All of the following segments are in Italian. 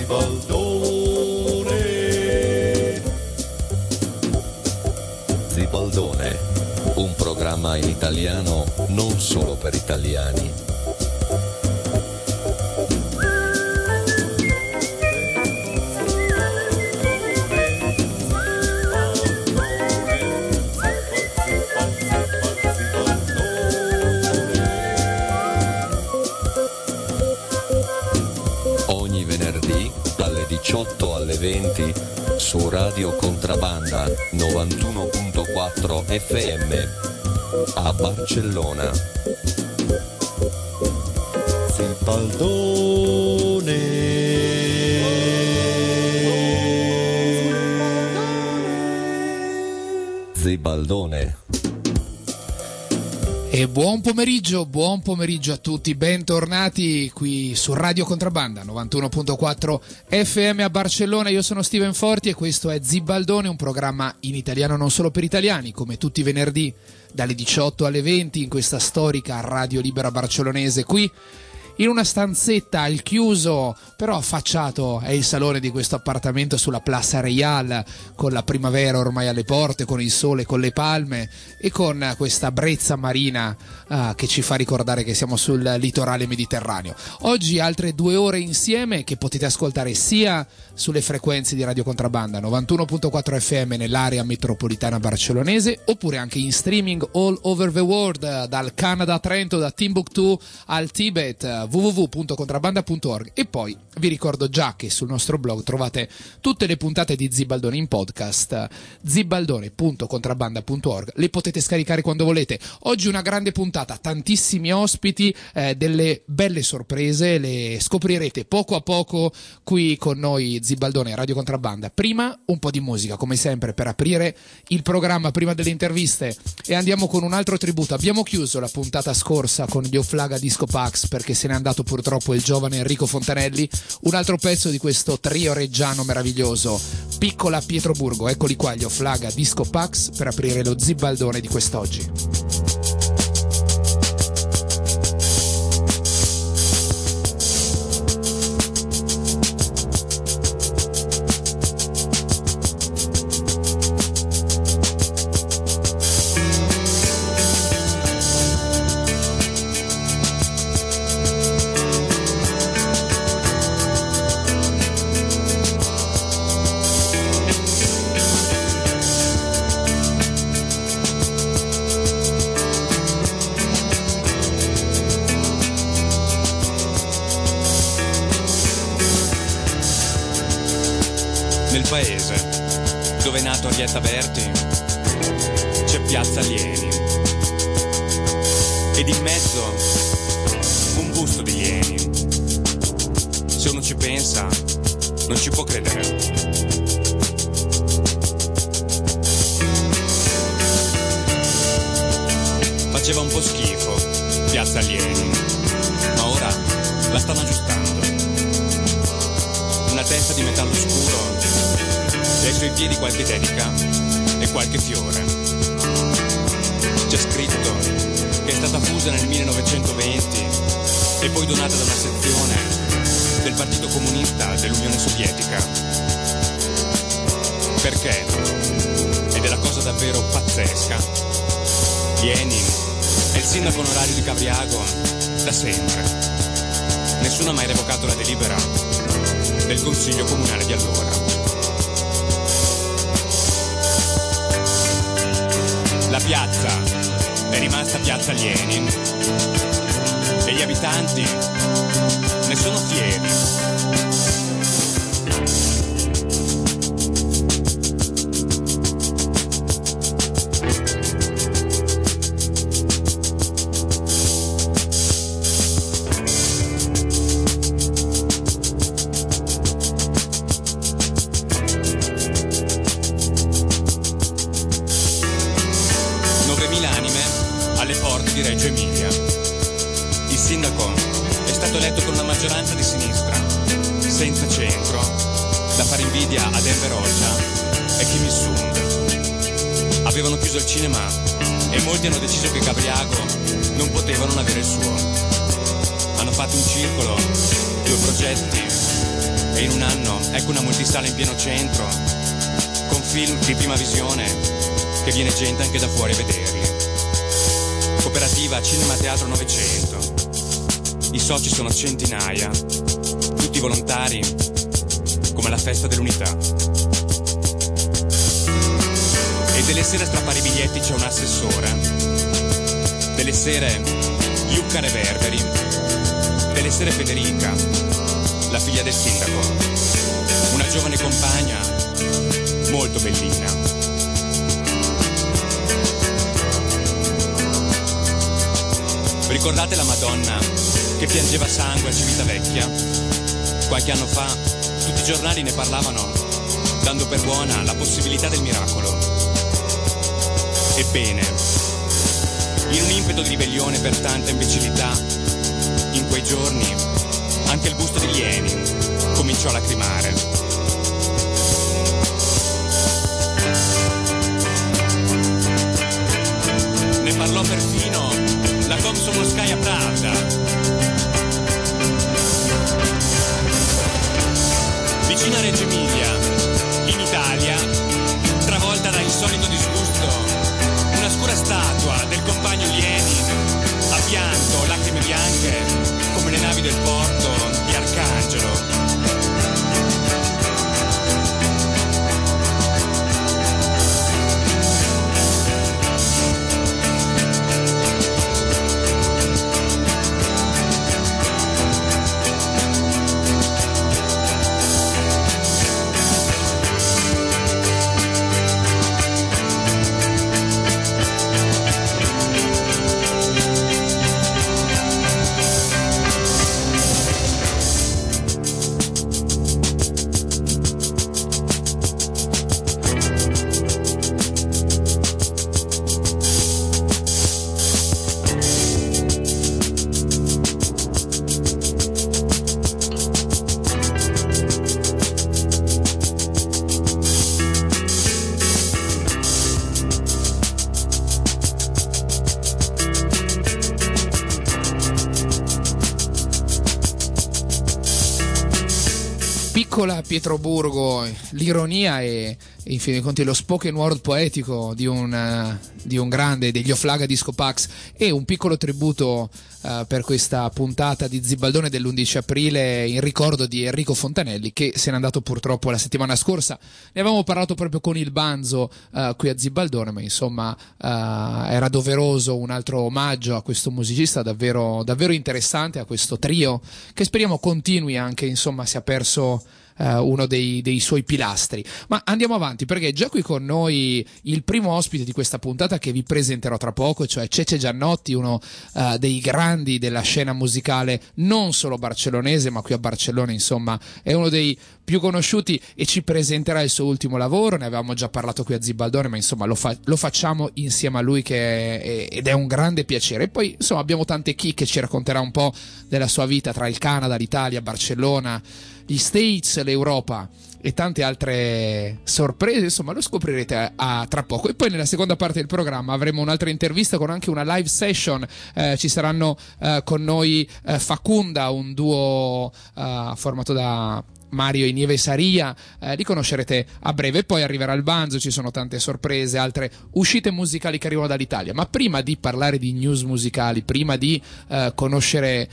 Zibaldone, un programma in italiano non solo per italiani. Ogni venerdì dalle 18 alle 20 su Radio Contrabanda 91.4 FM a Barcellona. Zibaldone. Zibaldone. E buon pomeriggio a tutti, bentornati qui su Radio Contrabanda 91.4 FM a Barcellona. Io sono Steven Forti e questo è Zibaldone, un programma in italiano non solo per italiani, come tutti i venerdì dalle 18 alle 20 in questa storica radio libera barcellonese, qui in una stanzetta al chiuso, però affacciato è il salone di questo appartamento sulla Plaza Real, con la primavera ormai alle porte, con il sole, con le palme e con questa brezza marina che ci fa ricordare che siamo sul litorale mediterraneo. Oggi altre 2 ore insieme che potete ascoltare sia sulle frequenze di Radio Contrabanda 91.4 FM nell'area metropolitana barcellonese, oppure anche in streaming all over the world, dal Canada a Trento, da Timbuktu al Tibet, www.contrabanda.org. E poi vi ricordo già che sul nostro blog trovate tutte le puntate di Zibaldone in podcast, zibaldone.contrabanda.org. Le potete scaricare quando volete. Oggi una grande puntata, tantissimi ospiti, delle belle sorprese, le scoprirete poco a poco qui con noi Zibaldone Radio Contrabanda. Prima un po' di musica come sempre per aprire il programma prima delle interviste, e andiamo con un altro tributo. Abbiamo chiuso la puntata scorsa con gli Oflaga Disco Pax perché se n'è andato purtroppo il giovane Enrico Fontanelli. Un altro pezzo di questo trio reggiano meraviglioso, Piccola Pietroburgo. Eccoli qua gli Oflaga Disco Pax per aprire lo Zibaldone di quest'oggi. Nel paese dove è nato Arietta Berti c'è Piazza Alieni ed in mezzo un busto di Ieni. Se uno ci pensa non ci può credere. Faceva un po' schifo Piazza Alieni, ma ora la stanno aggiustando. Una testa di metallo scuro e ai suoi piedi qualche dedica e qualche fiore. C'è scritto che è stata fusa nel 1920 e poi donata da una sezione del Partito Comunista dell'Unione Sovietica. Perché? Ed è la cosa davvero pazzesca. Lenin è il sindaco onorario di Cavriago da sempre. Nessuno ha mai revocato la delibera del Consiglio Comunale di allora. La piazza è rimasta Piazza Lenin e gli abitanti ne sono fieri. Avevano chiuso il cinema e molti hanno deciso che Cavriago non poteva non avere il suo. Hanno fatto un circolo, 2 progetti E in un anno ecco una multisala in pieno centro, con film di prima visione, che viene gente anche da fuori a vederli. Cooperativa Cinema Teatro 900. I soci sono centinaia, tutti volontari, come alla festa dell'unità. E delle sere a strappare i biglietti c'è un assessore, delle sere Lucca Reverberi, delle sere Federica, la figlia del sindaco, una giovane compagna molto bellina. Ricordate la Madonna che piangeva sangue a Civitavecchia? Qualche anno fa tutti i giornali ne parlavano, dando per buona la possibilità del miracolo. Ebbene, in un impeto di ribellione per tanta imbecillità, in quei giorni anche il busto di Lenin cominciò a lacrimare. Ne parlò perfino la Komsomolskaya Pravda. Vicino a Reggio Emilia, in Italia, travolta da insolito disgusto, una scura statua del compagno Lenin ha pianto lacrime bianche come le navi del porto di Arcangelo. Piccola Pietroburgo, l'ironia e in fin dei conti lo spoken word poetico di un grande, degli Oflaga Disco Pax, e un piccolo tributo per questa puntata di Zibaldone dell'11 aprile in ricordo di Enrico Fontanelli, che se n'è andato purtroppo la settimana scorsa. Ne avevamo parlato proprio con il Banzo qui a Zibaldone, ma insomma era doveroso un altro omaggio a questo musicista davvero, davvero interessante, a questo trio che speriamo continui, anche insomma si è perso uno dei suoi pilastri. Ma andiamo avanti, perché è già qui con noi il primo ospite di questa puntata che vi presenterò tra poco, cioè Cece Giannotti, uno dei grandi della scena musicale non solo barcellonese, ma qui a Barcellona insomma è uno dei più conosciuti, e ci presenterà il suo ultimo lavoro. Ne avevamo già parlato qui a Zibaldone, ma insomma lo facciamo insieme a lui, ed è un grande piacere. E poi insomma abbiamo tante chicche, ci racconterà un po' della sua vita tra il Canada, l'Italia, Barcellona, gli States, l'Europa e tante altre sorprese. Insomma lo scoprirete tra poco. E poi nella seconda parte del programma avremo un'altra intervista con anche una live session. Ci saranno con noi Facunda, un duo formato da Mario e Nieve Saria, li conoscerete a breve. Poi arriverà il Banzo, ci sono tante sorprese, altre uscite musicali che arrivano dall'Italia. Ma prima di parlare di news musicali, prima di conoscere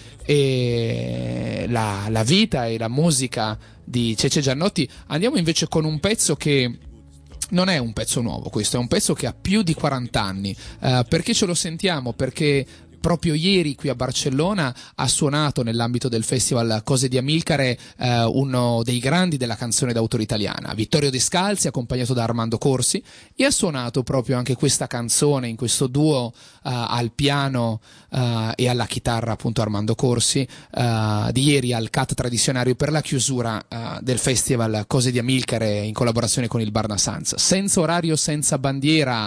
la vita e la musica di Cece Giannotti, andiamo invece con un pezzo che non è un pezzo nuovo. Questo è un pezzo che ha più di 40 anni. Perché ce lo sentiamo? Perché proprio ieri qui a Barcellona ha suonato nell'ambito del festival Cose di Amilcare uno dei grandi della canzone d'autore italiana, Vittorio Descalzi, accompagnato da Armando Corsi, e ha suonato proprio anche questa canzone in questo duo al piano e alla chitarra, appunto Armando Corsi, di ieri al CAT Tradizionario per la chiusura del festival Cose di Amilcare in collaborazione con il Barna Sanz. Senza orario, senza bandiera,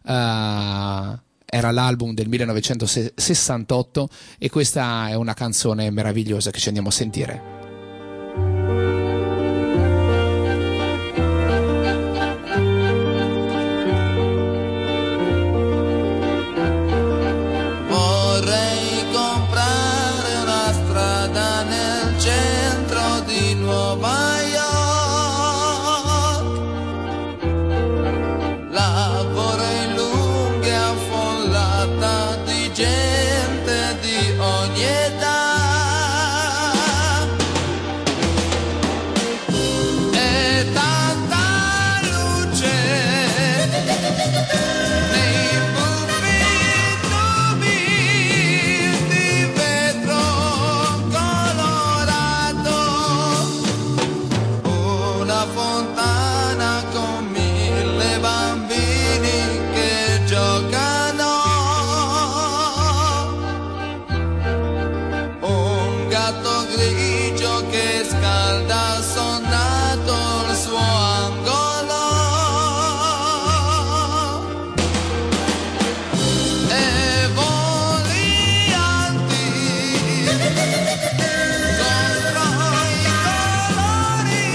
era l'album del 1968, e questa è una canzone meravigliosa che ci andiamo a sentire. Vorrei comprare una strada nel centro di Nuova grigio che scalda sonnato il suo angolo. E voli alti contro i colori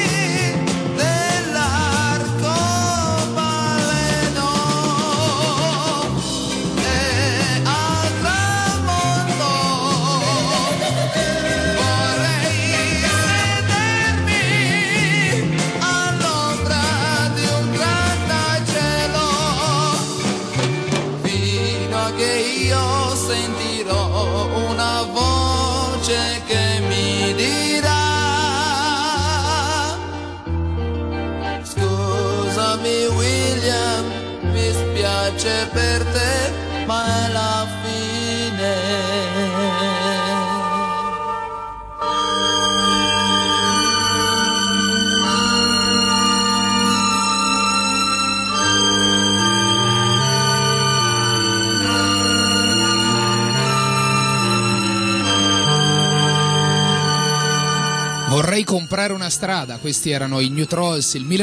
dell'arcobaleno. E al tramonto vorrei sedermi all'ombra di un grattacielo, fino a che io sentirò una voce che mi dirà: scusami William, mi spiace per te, ma è la fine. Vorrei comprare una strada, questi erano i New Trolls, il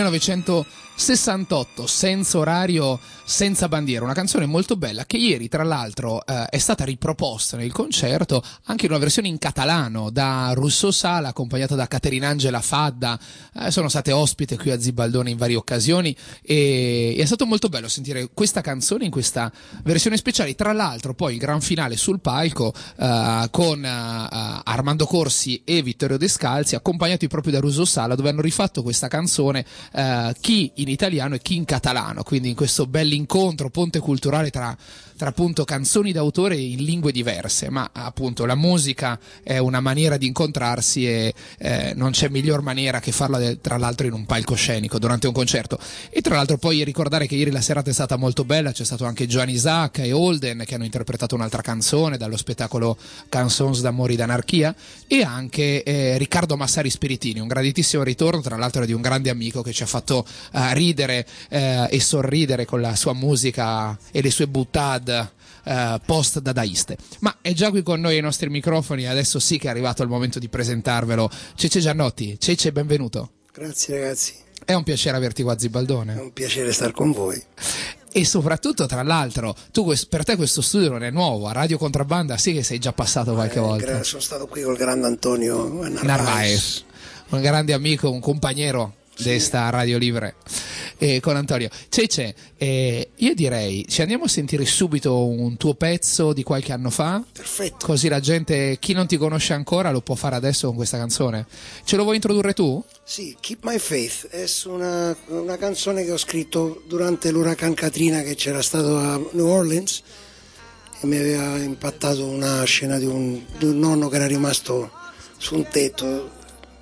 1968, senza orario, senza bandiera, una canzone molto bella che ieri tra l'altro è stata riproposta nel concerto anche in una versione in catalano da Rousseau Sala, accompagnata da Caterina Angela Fadda. Sono state ospite qui a Zibaldone in varie occasioni e è stato molto bello sentire questa canzone in questa versione speciale. Tra l'altro poi il gran finale sul palco con Armando Corsi e Vittorio Descalzi, accompagnati proprio da Rousseau Sala, dove hanno rifatto questa canzone chi in italiano e chi in catalano, quindi in questo bell'incontro, ponte culturale tra appunto canzoni d'autore in lingue diverse, ma appunto la musica è una maniera di incontrarsi e non c'è miglior maniera che farla tra l'altro in un palcoscenico durante un concerto. E tra l'altro poi ricordare che ieri la serata è stata molto bella, c'è stato anche Giovanni Isaac e Holden che hanno interpretato un'altra canzone dallo spettacolo Cançons d'amore d'anarchia, e anche Riccardo Massari Spiritini, un graditissimo ritorno, tra l'altro di un grande amico che ci ha fatto ridere e sorridere con la sua musica e le sue buttad post dadaiste. Ma è già qui con noi ai nostri microfoni, adesso sì che è arrivato il momento di presentarvelo, Cece Giannotti. Cece, benvenuto. Grazie ragazzi. È un piacere averti qua a Zibaldone. È un piacere star con voi. E soprattutto, tra l'altro, per te questo studio non è nuovo, a Radio Contrabbanda sì che sei già passato qualche volta. Sono stato qui col grande Antonio Narvaez, un grande amico, un compagnero di sta Radio Libre con Antonio. Cece, io direi ci andiamo a sentire subito un tuo pezzo di qualche anno fa. Perfetto. Così la gente, chi non ti conosce ancora, lo può fare adesso con questa canzone. Ce lo vuoi introdurre tu? Sì, Keep My Faith è una canzone che ho scritto durante l'uragano Katrina che c'era stato a New Orleans e mi aveva impattato una scena di un nonno che era rimasto su un tetto,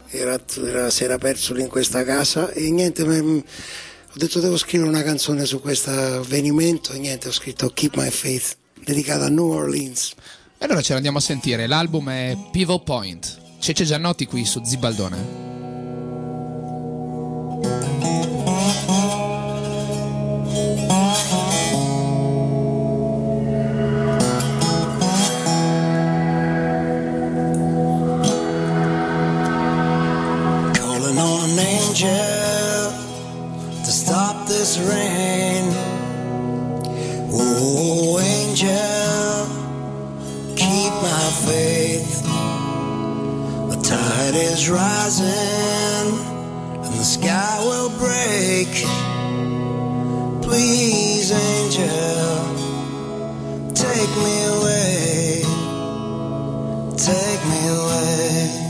si era perso lì in questa casa e niente, ho detto devo scrivere una canzone su questo avvenimento e niente, ho scritto Keep My Faith dedicata a New Orleans. E allora ce l'andiamo a sentire, l'album è Pivot Point, Cece Giannotti qui su Zibaldone. To stop this rain, oh angel, keep my faith. The tide is rising and the sky will break. Please angel, take me away, take me away.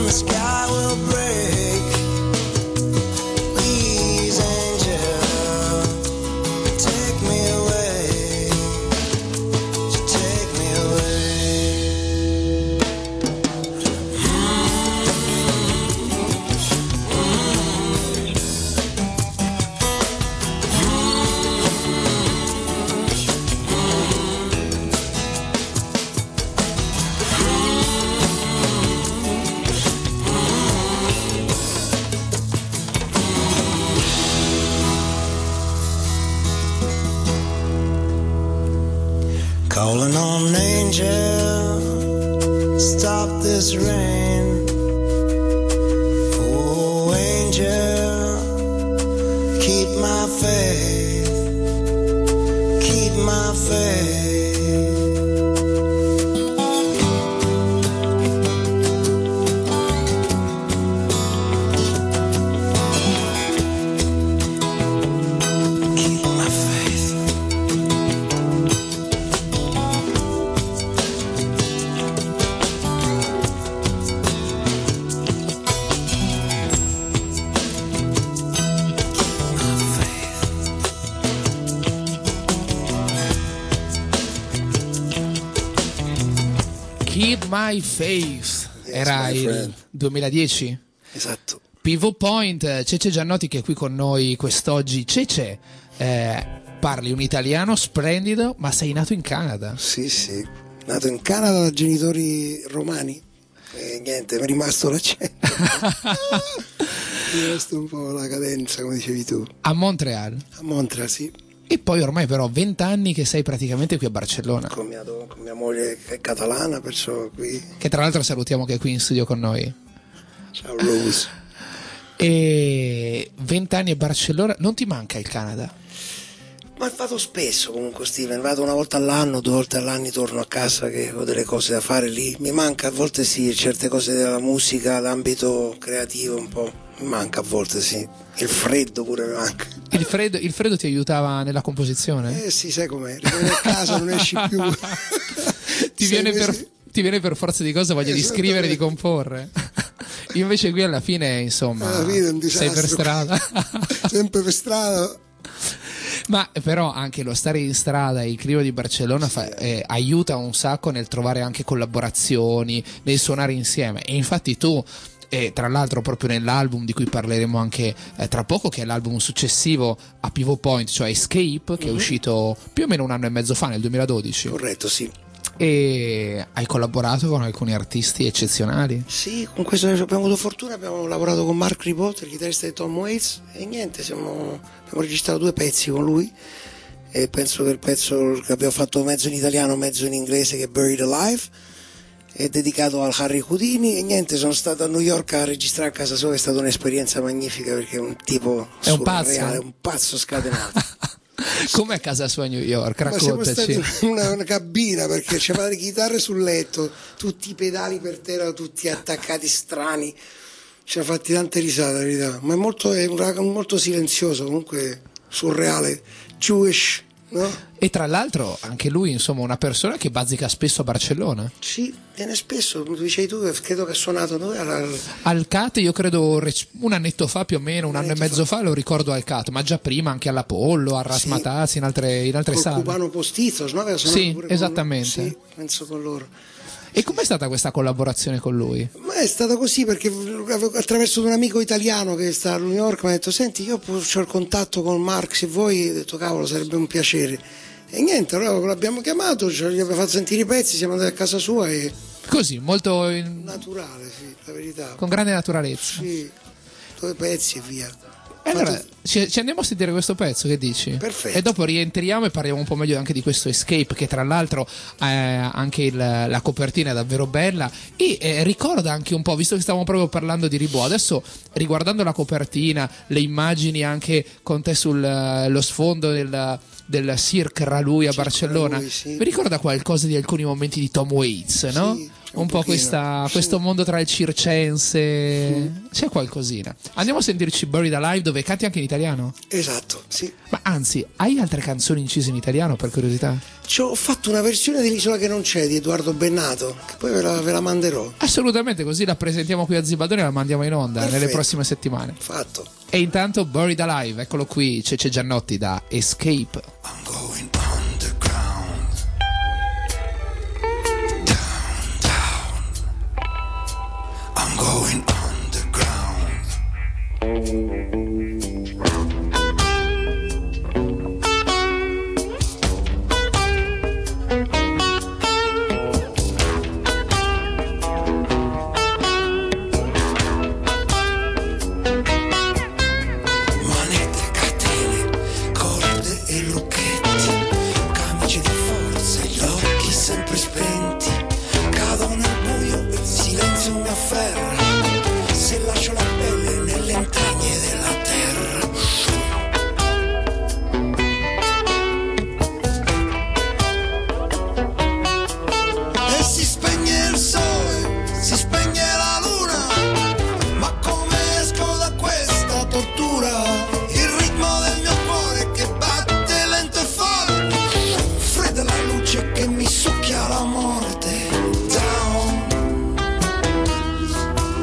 the sky will break. Please, angel, take me away. Take me away. Calling on an angel, stop this rain. Oh, angel, keep my faith, keep my faith. Keep my faith. Keep My Faith. Era my il friend. 2010. Esatto. Pivot Point, Cece Giannotti che è qui con noi quest'oggi. Cece, parli un italiano splendido, ma sei nato in Canada. Sì, sì. Nato in Canada da genitori romani. E niente, mi è rimasto l'accento. Mi è rimasto un po' la cadenza, come dicevi tu. A Montreal. A Montreal, sì. E poi ormai però 20 anni che sei praticamente qui a Barcellona. Con mia moglie che è catalana, perciò qui. Che tra l'altro salutiamo che è qui in studio con noi. Ciao Rose. E 20 anni a Barcellona, non ti manca il Canada? Ma vado spesso comunque, Steven, vado una volta all'anno, 2 volte all'anno, torno a casa che ho delle cose da fare lì. Mi manca a volte sì, certe cose della musica, l'ambito creativo un po', mi manca a volte sì. Il freddo pure mi manca. Il freddo ti aiutava nella composizione? Eh sì, sai com'è, rimani a casa, non esci più. Ti viene per forza di cose voglia di scrivere e di comporre. Io invece qui alla fine, insomma, Alla fine è un sei per disastro. strada. Sempre per strada. Ma però anche lo stare in strada e il clima di Barcellona aiuta un sacco nel trovare anche collaborazioni, nel suonare insieme. E infatti tu, tra l'altro proprio nell'album di cui parleremo anche tra poco, che è l'album successivo a Pivot Point, cioè Escape, che è uscito più o meno 1 anno e mezzo fa, nel 2012. Corretto, sì. E hai collaborato con alcuni artisti eccezionali. Sì, con questo abbiamo avuto fortuna, abbiamo lavorato con Mark Ribot, il chitarrista di Tom Waits, e niente, abbiamo registrato 2 pezzi con lui, e penso che il pezzo che abbiamo fatto mezzo in italiano, mezzo in inglese, che è Buried Alive, è dedicato al Harry Houdini, e niente, sono stato a New York a registrare a casa sua, è stata un'esperienza magnifica perché è un tipo È un surreale, pazzo? un pazzo scatenato. Come a casa sua a New York? Ma siamo Raccontaci. stati in una cabina perché c'erano le chitarre sul letto, tutti i pedali per terra, tutti attaccati strani. Ci ha fatti tante risate, la verità. Ma è molto silenzioso, comunque surreale, Jewish, no? E tra l'altro anche lui, insomma, una persona che bazzica spesso a Barcellona. Sì, viene spesso, tu dicevi tu, credo che ha suonato dove? Al CAT, io credo 1 annetto fa più o meno, 1 anno e mezzo fa lo ricordo al CAT, ma già prima anche all'Apollo, a Rasmatazzi, in altre Col sale. cubano Postizos, no? Aveva suonato Sì, pure con esattamente. loro. Sì, penso con loro. E com'è stata questa collaborazione con lui? Ma è stato così perché attraverso un amico italiano che sta a New York mi ha detto: senti, io ho il contatto con Mark, se vuoi. Ho detto: cavolo, sarebbe un piacere. E niente, allora l'abbiamo chiamato, gli abbiamo fatto sentire i pezzi, siamo andati a casa sua e Così, molto naturale, sì, la verità. con grande naturalezza. Sì, 2 pezzi e via. E allora Fatto- ci andiamo a sentire questo pezzo, che dici? Perfetto. E dopo rientriamo e parliamo un po' meglio anche di questo Escape, che tra l'altro anche la copertina è davvero bella e ricorda anche un po', visto che stavamo proprio parlando di Ribot, adesso riguardando la copertina, le immagini anche con te sullo sfondo del Cirque Ralui a Barcellona, Ralui, sì. mi ricorda qualcosa di alcuni momenti di Tom Waits, no? Sì. un po' questo mondo tra il circense, c'è qualcosina. Andiamo a sentirci Buried Alive, dove canti anche in italiano? Esatto, sì. Ma anzi, hai altre canzoni incise in italiano, per curiosità? Ho fatto una versione dell'Isola che non c'è di Edoardo Bennato, che poi ve la manderò. Assolutamente, così la presentiamo qui a Zibaldone e la mandiamo in onda. Perfetto. Nelle prossime settimane. Fatto. E intanto Buried Alive, eccolo qui, Cece Giannotti da Escape. I'm going underground. Down, down. I'm going underground. Manette, catene, corde e lucchetti, camicie di forza, gli occhi sempre spenti, cado nel buio, il silenzio mi afferra, se lascio la pelle nelle entragne della terra. E si spegne il sole, si spegne la luna, ma come esco da questa tortura? Il ritmo del mio cuore che batte lento e folle, fredda la luce che mi succhia la morte. Down,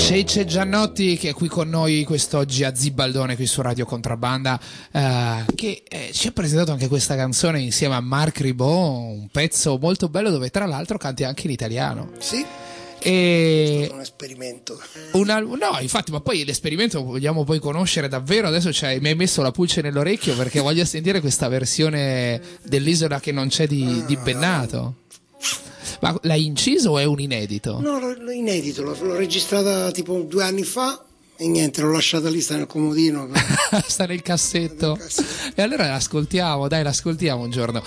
Cece Giannotti che è qui con noi quest'oggi a Zibaldone qui su Radio Contrabbanda, che ci ha presentato anche questa canzone insieme a Marc Ribot, un pezzo molto bello dove tra l'altro canti anche in italiano. Sì. E un esperimento. No, infatti, ma poi l'esperimento vogliamo poi conoscere davvero. Adesso mi hai messo la pulce nell'orecchio perché voglio sentire questa versione dell'Isola che non c'è di Bennato. Ma l'hai inciso o è un inedito? No, l'ho inedito, l'ho registrata tipo 2 anni fa e niente, l'ho lasciata lì, sta nel comodino. Sta nel cassetto. E allora l'ascoltiamo un giorno.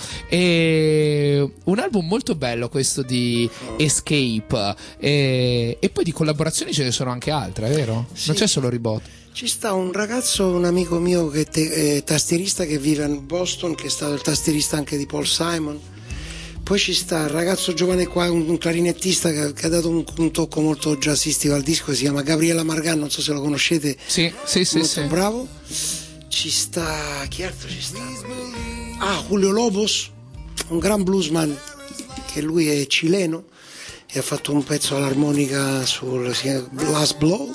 E un album molto bello questo di Escape, e poi di collaborazioni ce ne sono anche altre, è vero? Sì. Non c'è solo Ribot. Ci sta un ragazzo, un amico mio che è tastierista, che vive a Boston, che è stato il tastierista anche di Paul Simon. Poi ci sta il ragazzo giovane qua, un clarinettista che ha dato un tocco molto jazzistico al disco, si chiama Gabriele Margan, non so se lo conoscete. Sì. Molto bravo. Ci sta, chi altro ci sta? Julio Lobos, un gran bluesman, che lui è cileno e ha fatto un pezzo all'armonica sul Last Blow.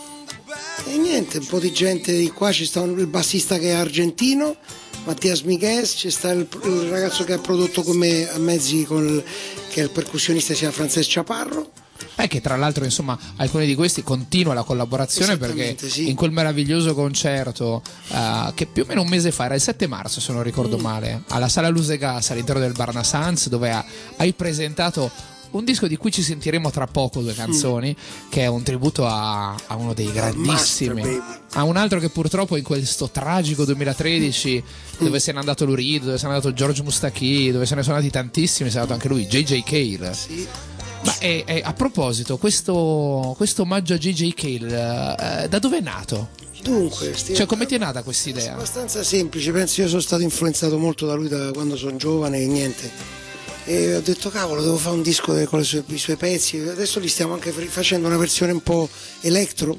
E niente, un po' di gente di qua, ci sta il bassista che è argentino, Mattias Miguez, c'è sta il ragazzo che ha prodotto come a mezzi che è il percussionista, si chiama Francesc Chaparro. Che tra l'altro insomma alcuni di questi continua la collaborazione, perché sì. In quel meraviglioso concerto che più o meno un mese fa, era il 7 marzo se non ricordo male, alla Sala Lusegas all'interno del Barna Sands, dove hai presentato un disco di cui ci sentiremo tra poco 2 canzoni, che è un tributo a uno dei grandissimi, a un altro che purtroppo in questo tragico 2013 dove se n'è andato Lou Reed, dove se n'è andato George Mustaki, dove se ne sono andati tantissimi, se n'è andato anche lui, J.J. Cale. Sì. Ma a proposito, questo omaggio a J.J. Cale, da dove è nato? Dunque, cioè, come ti è nata questa idea? È abbastanza semplice, penso, io sono stato influenzato molto da lui da quando sono giovane e niente. E ho detto cavolo, devo fare un disco con i suoi pezzi. Adesso li stiamo anche facendo una versione un po' electro.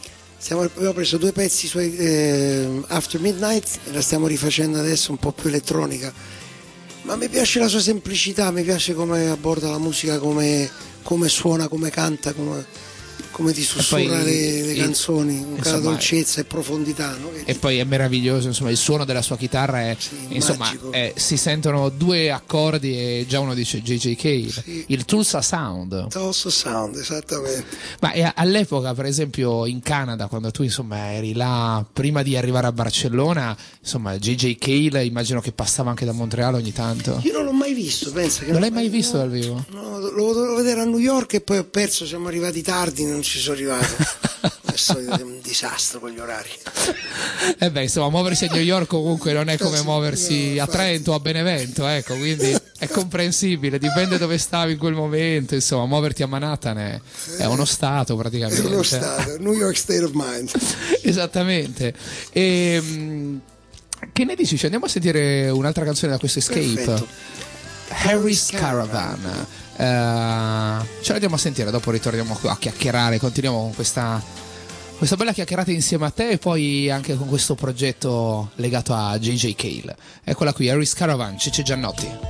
Abbiamo preso 2 pezzi suoi, After Midnight, e la stiamo rifacendo adesso un po' più elettronica. Ma mi piace la sua semplicità, mi piace come aborda la musica, come suona, come canta, come ti sussurra le canzoni, con quella dolcezza e profondità, no? E poi è meraviglioso, insomma, il suono della sua chitarra è, insomma, si sentono 2 accordi e già uno dice J.J. Cale, sì. Il Tulsa Sound, esattamente. Ma all'epoca, per esempio, in Canada, quando tu insomma eri là prima di arrivare a Barcellona, insomma, J.J. Cale immagino che passava anche da Montreal ogni tanto. Io non l'ho mai visto, pensa che non l'hai mai visto dal vivo? No, lo dovevo vedere a New York e poi ho perso, siamo arrivati tardi, non ci sono arrivato. Adesso è un disastro con gli orari. Insomma, muoversi a New York comunque non è come muoversi a Trento o a Benevento, ecco, quindi è comprensibile, dipende dove stavi in quel momento, insomma, muoverti a Manhattan è uno stato praticamente. È uno stato, New York State of Mind. Esattamente. Che ne dici? Andiamo a sentire un'altra canzone da questo Escape. Perfetto. Harry's Caravan. Ce la andiamo a sentire, dopo ritorniamo qua a chiacchierare, continuiamo con questa bella chiacchierata insieme a te e poi anche con questo progetto legato a J.J. Cale. Eccola qui, Harry's Caravan, Cece Giannotti.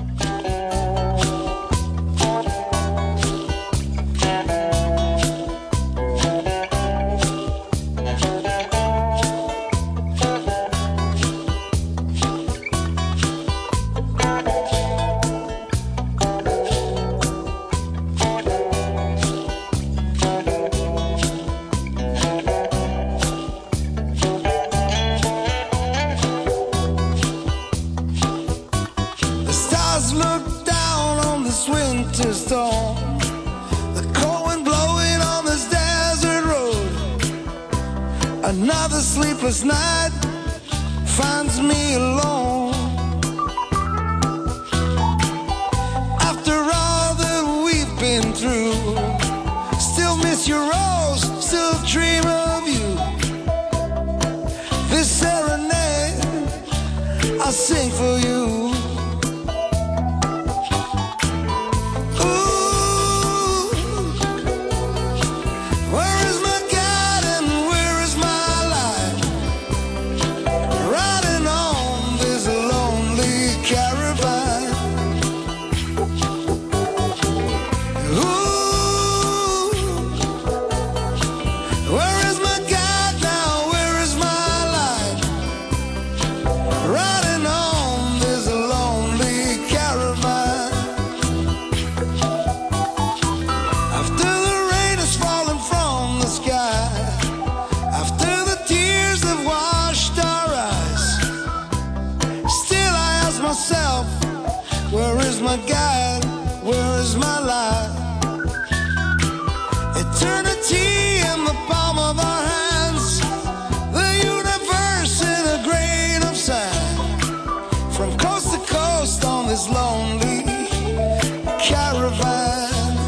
Another sleepless night finds me alone. After all that we've been through, still miss your rose, still dream of you. This serenade I sing for you. is my God? Where is my life? Eternity in the palm of our hands, the universe in a grain of sand. From coast to coast on this lonely caravan.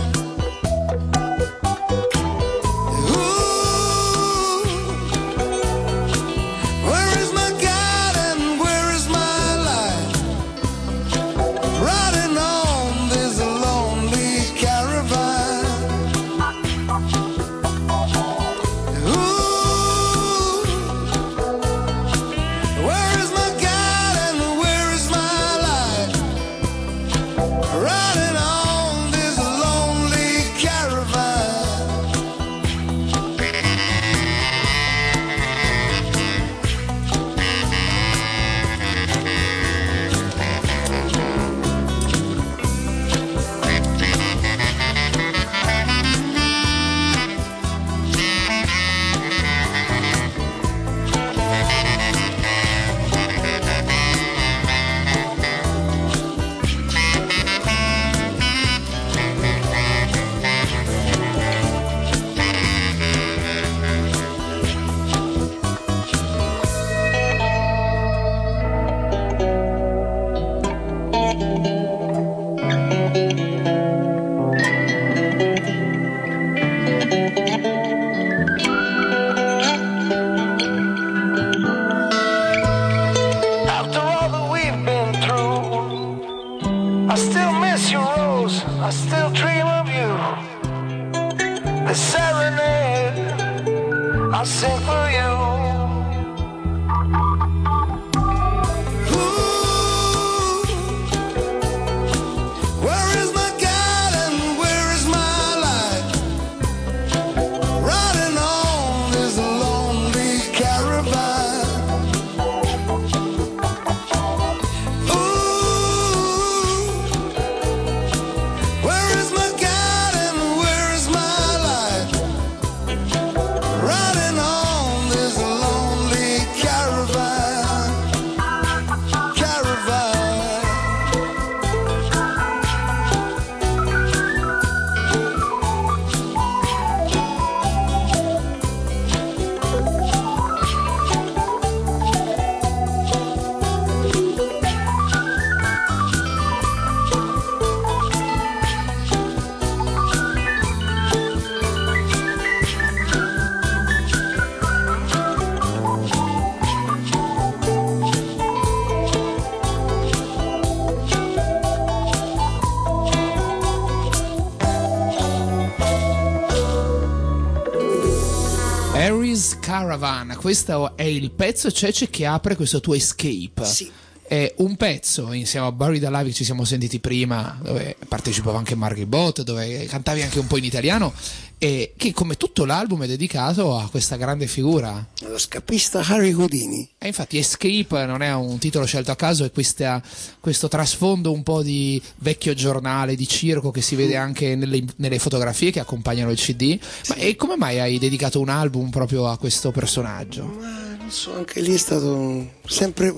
Caravan, questo è il pezzo Cece che apre questo tuo Escape. Sì. È un pezzo insieme a Buried Alive che ci siamo sentiti prima, dove partecipava anche Margie Bott, dove cantavi anche un po' in italiano, e che come tutto l'album è dedicato a questa grande figura, lo scappista Harry Houdini. E infatti Escape non è un titolo scelto a caso, è questo trasfondo un po' di vecchio giornale, di circo, che si vede anche nelle fotografie che accompagnano il CD. Ma e come mai hai dedicato un album proprio a questo personaggio? Ma non so, anche lì è stato sempre...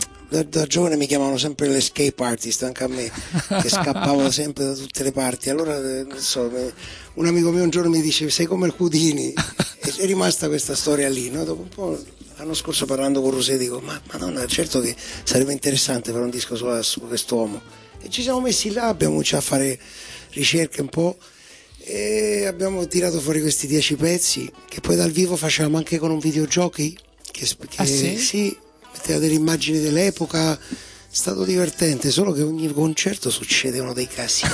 Da giovane mi chiamavano sempre l'escape artist, anche a me, che scappavo sempre da tutte le parti. Allora, non so, un amico mio un giorno mi dice: sei come il Houdini. E è rimasta questa storia lì, no? Dopo un po', l'anno scorso, parlando con Rosé, dico: ma madonna, certo che sarebbe interessante fare un disco su quest'uomo. E ci siamo messi là, abbiamo cominciato a fare ricerche un po' e abbiamo tirato fuori questi 10 pezzi che poi dal vivo facevamo anche con un videogiochi che sì? Sì, metteva delle immagini dell'epoca, è stato divertente, solo che ogni concerto succedevano dei casini.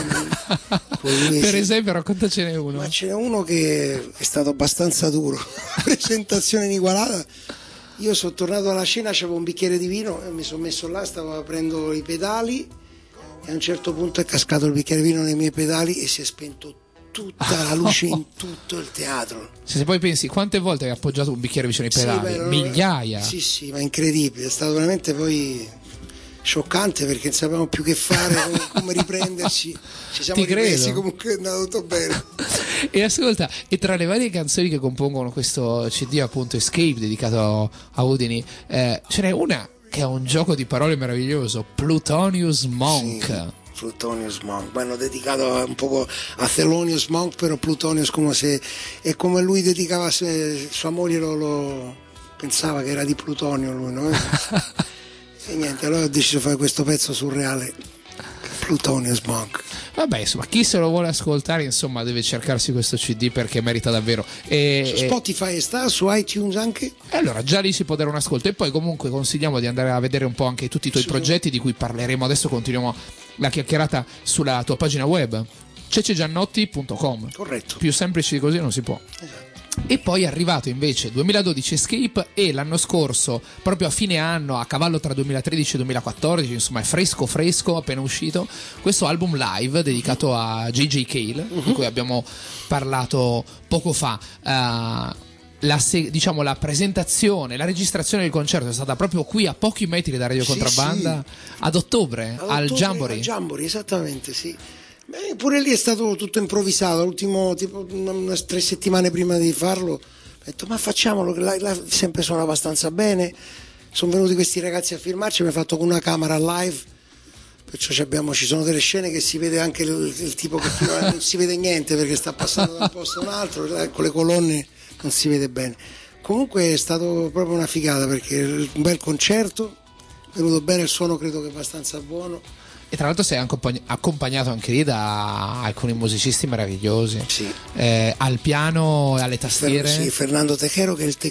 Per esempio, raccontacene uno. Ma ce n'è uno che è stato abbastanza duro, presentazione inigualata. Io sono tornato alla cena, c'avevo un bicchiere di vino e mi sono messo là, stavo aprendo i pedali e a un certo punto è cascato il bicchiere di vino nei miei pedali e si è spento tutta la luce in tutto il teatro. Se poi pensi quante volte hai appoggiato un bicchiere vicino ai pedali, Sì, migliaia. Sì, ma incredibile, è stato veramente poi scioccante perché non sapevamo più che fare, come riprenderci. Ci siamo ripresi, comunque è andato tutto bene. E ascolta, e tra le varie canzoni che compongono questo CD, appunto Escape, dedicato a Houdini, ce n'è una che è un gioco di parole meraviglioso, Plutonius Monk. Plutonius Monk. Mi hanno dedicato un po' a Thelonious Monk, però Plutonius come se è come lui dedicava sua moglie, lo pensava che era di plutonio lui, no? E niente, allora ho deciso di fare questo pezzo surreale, Plutonius Monk. Vabbè, insomma, chi se lo vuole ascoltare, insomma, deve cercarsi questo CD perché merita davvero. Su Spotify sta, su iTunes anche. E allora già lì si può dare un ascolto. E poi comunque consigliamo di andare a vedere un po' anche tutti i tuoi progetti di cui parleremo. Adesso continuiamo la chiacchierata sulla tua pagina web, cecegiannotti.com. Corretto. Più semplice di così non si può. Esatto. E poi è arrivato invece 2012 Escape, e l'anno scorso, proprio a fine anno, a cavallo tra 2013 e 2014, insomma è fresco, appena uscito, questo album live dedicato a J.J. Cale, di cui abbiamo parlato poco fa. Diciamo la presentazione, la registrazione del concerto è stata proprio qui a pochi metri da Radio Contrabbanda, ad ottobre al Jamboree. Al Jamboree, esattamente, sì. Beh, pure lì è stato tutto improvvisato. L'ultimo, tipo 3 settimane prima di farlo, ho detto ma facciamolo, che là sempre suona abbastanza bene. Sono venuti questi ragazzi a filmarci, mi ha fatto con una camera live, perciò ci sono delle scene che si vede anche il tipo che filma, non si vede niente perché sta passando da un posto a un altro, con le colonne non si vede bene. Comunque è stato proprio una figata, perché un bel concerto, è venuto bene, il suono credo che è abbastanza buono. E tra l'altro sei accompagnato anche lì da alcuni musicisti meravigliosi, sì. Al piano e alle tastiere. Sì, Fernando Tejero, che è il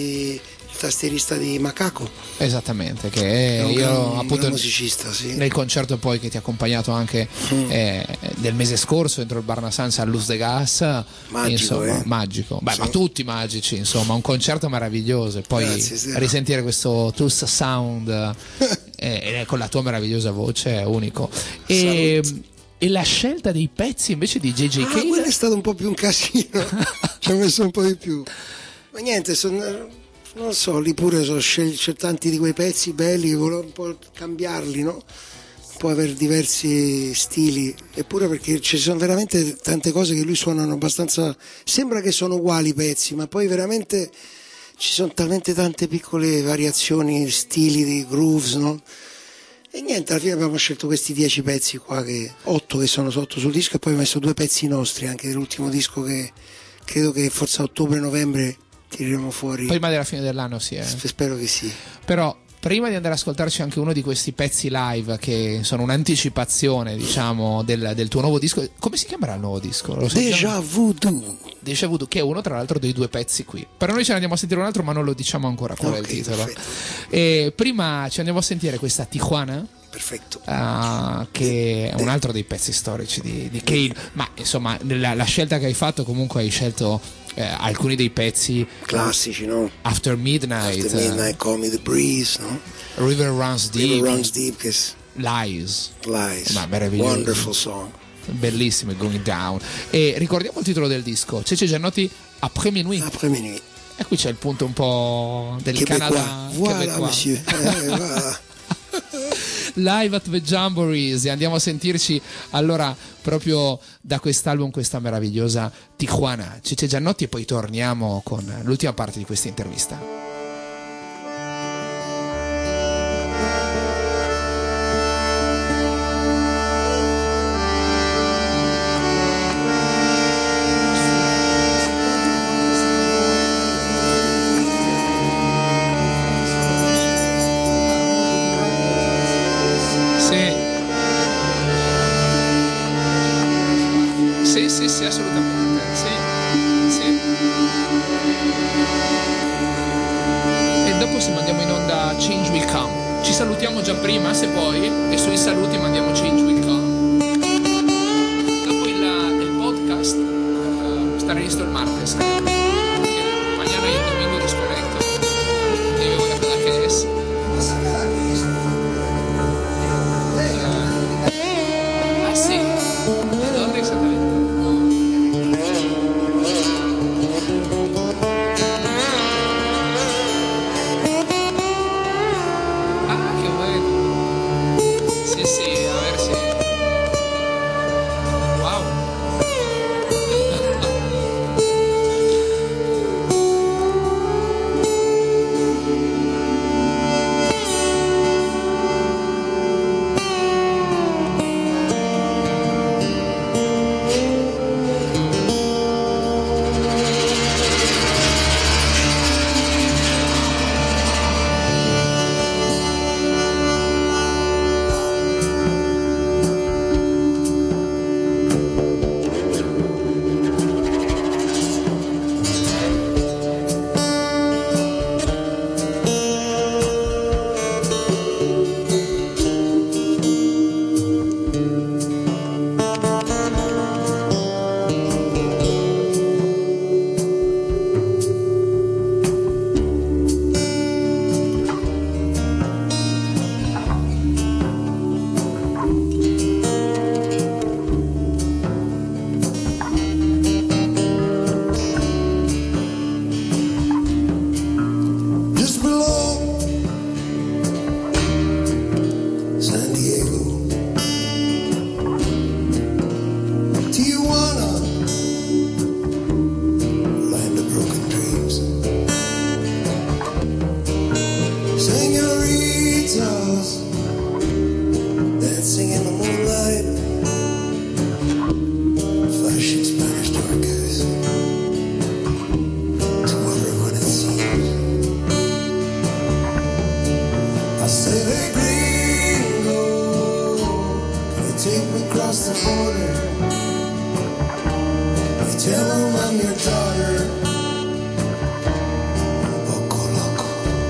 tastierista di Macaco. Esattamente, che è io appunto musicista, sì. Nel concerto poi che ti ha accompagnato anche del mese scorso dentro il Barnasanza a Luz de Gas, magico, insomma, magico. Beh, sì. Ma tutti magici, insomma, un concerto meraviglioso. E poi risentire questo Tuss Sound con la tua meravigliosa voce è unico. E la scelta dei pezzi invece di J.J. Cale, quello è stato un po' più un casino. Ci ho messo un po' di più, ma niente, non lo so, lì pure c'è tanti di quei pezzi belli, volevo un po' cambiarli, no? Un po' avere diversi stili, eppure perché ci sono veramente tante cose che lui suonano abbastanza, sembra che sono uguali i pezzi, ma poi veramente ci sono talmente tante piccole variazioni, stili di grooves, no? E niente, alla fine abbiamo scelto questi 10 pezzi qua, 8 che sono sotto sul disco, e poi ho messo 2 pezzi nostri anche dell'ultimo disco, che credo che forse a ottobre-novembre tireremo fuori. Prima della fine dell'anno, sì. Spero che sì. Però prima di andare ad ascoltarci anche uno di questi pezzi live che sono un'anticipazione, diciamo, del tuo nuovo disco. Come si chiamerà il nuovo disco? Déjà Voodoo, che è uno tra l'altro dei 2 pezzi qui. Però noi ce ne andiamo a sentire un altro, ma non lo diciamo ancora qual è il titolo. Perfetto. E prima ci andiamo a sentire questa Tijuana. Perfetto. Che è un altro dei pezzi storici di Cale. Ma insomma, la scelta che hai fatto, comunque hai scelto alcuni dei pezzi classici, no? After Midnight, Call Me the Breeze, no? River Runs Deep, che Lies. Ma meraviglioso. Wonderful song. Bellissimo, Going Down. E ricordiamo il titolo del disco, Cece Giannotti, Après Minuit. E qui c'è il punto un po' del Canada. Voilà, monsieur. Voilà. Live at the Jamborees, e andiamo a sentirci allora proprio da quest'album questa meravigliosa Tijuana, Cece Giannotti, e poi torniamo con l'ultima parte di questa intervista. Sì, assolutamente. Sì. E dopo se mandiamo in onda Change Will Come. Ci salutiamo già prima, se vuoi, e sui saluti mandiamo Change Will Come. Dopo il podcast starà listo il martes. Mañana y el domingo desconecto. Y me voy a quedar que es. Ah, sì? ¿De dónde exactamente? take me across the border. You tell them I'm your daughter. Poco loco.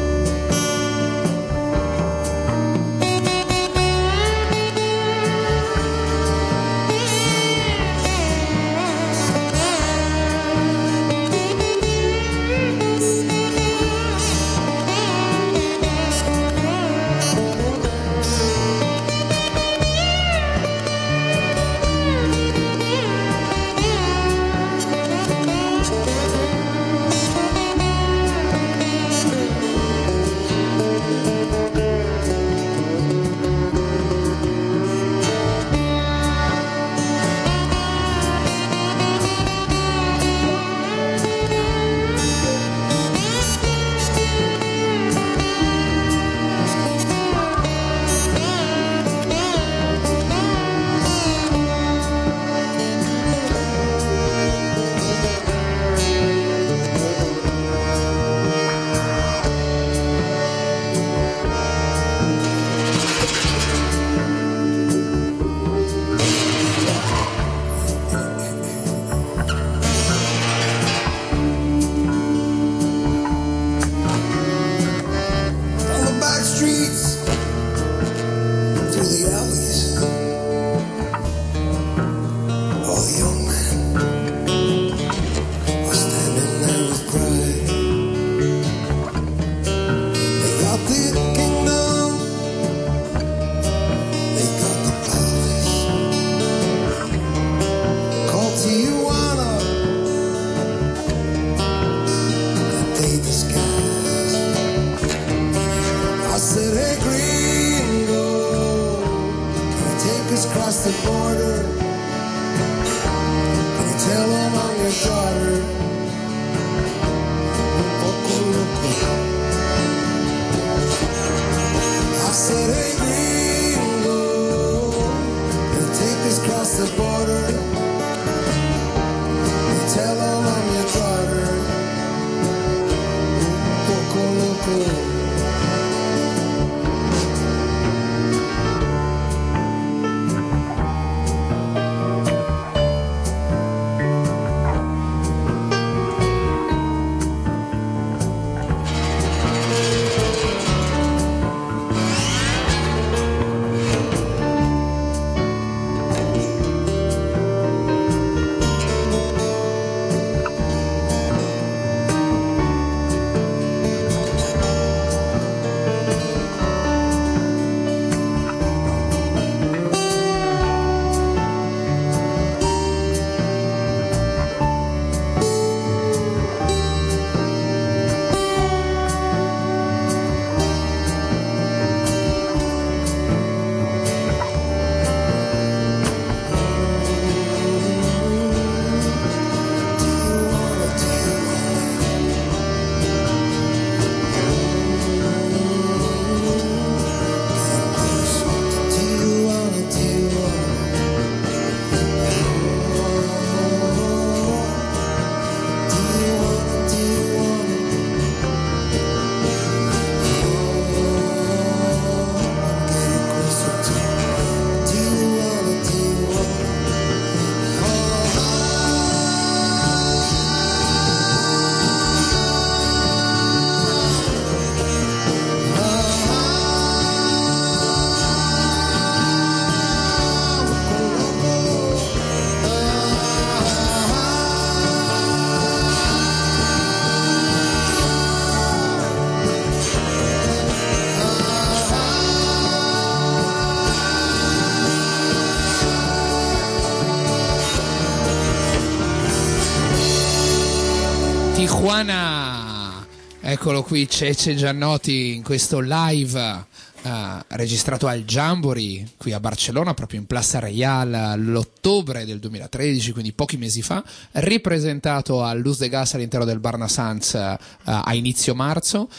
Tijuana, eccolo qui Cece Giannotti in questo live registrato al Jamboree qui a Barcellona, proprio in Plaza Real l'ottobre del 2013, quindi pochi mesi fa, ripresentato al Luz de Gas all'interno del Barna Sanz a inizio marzo,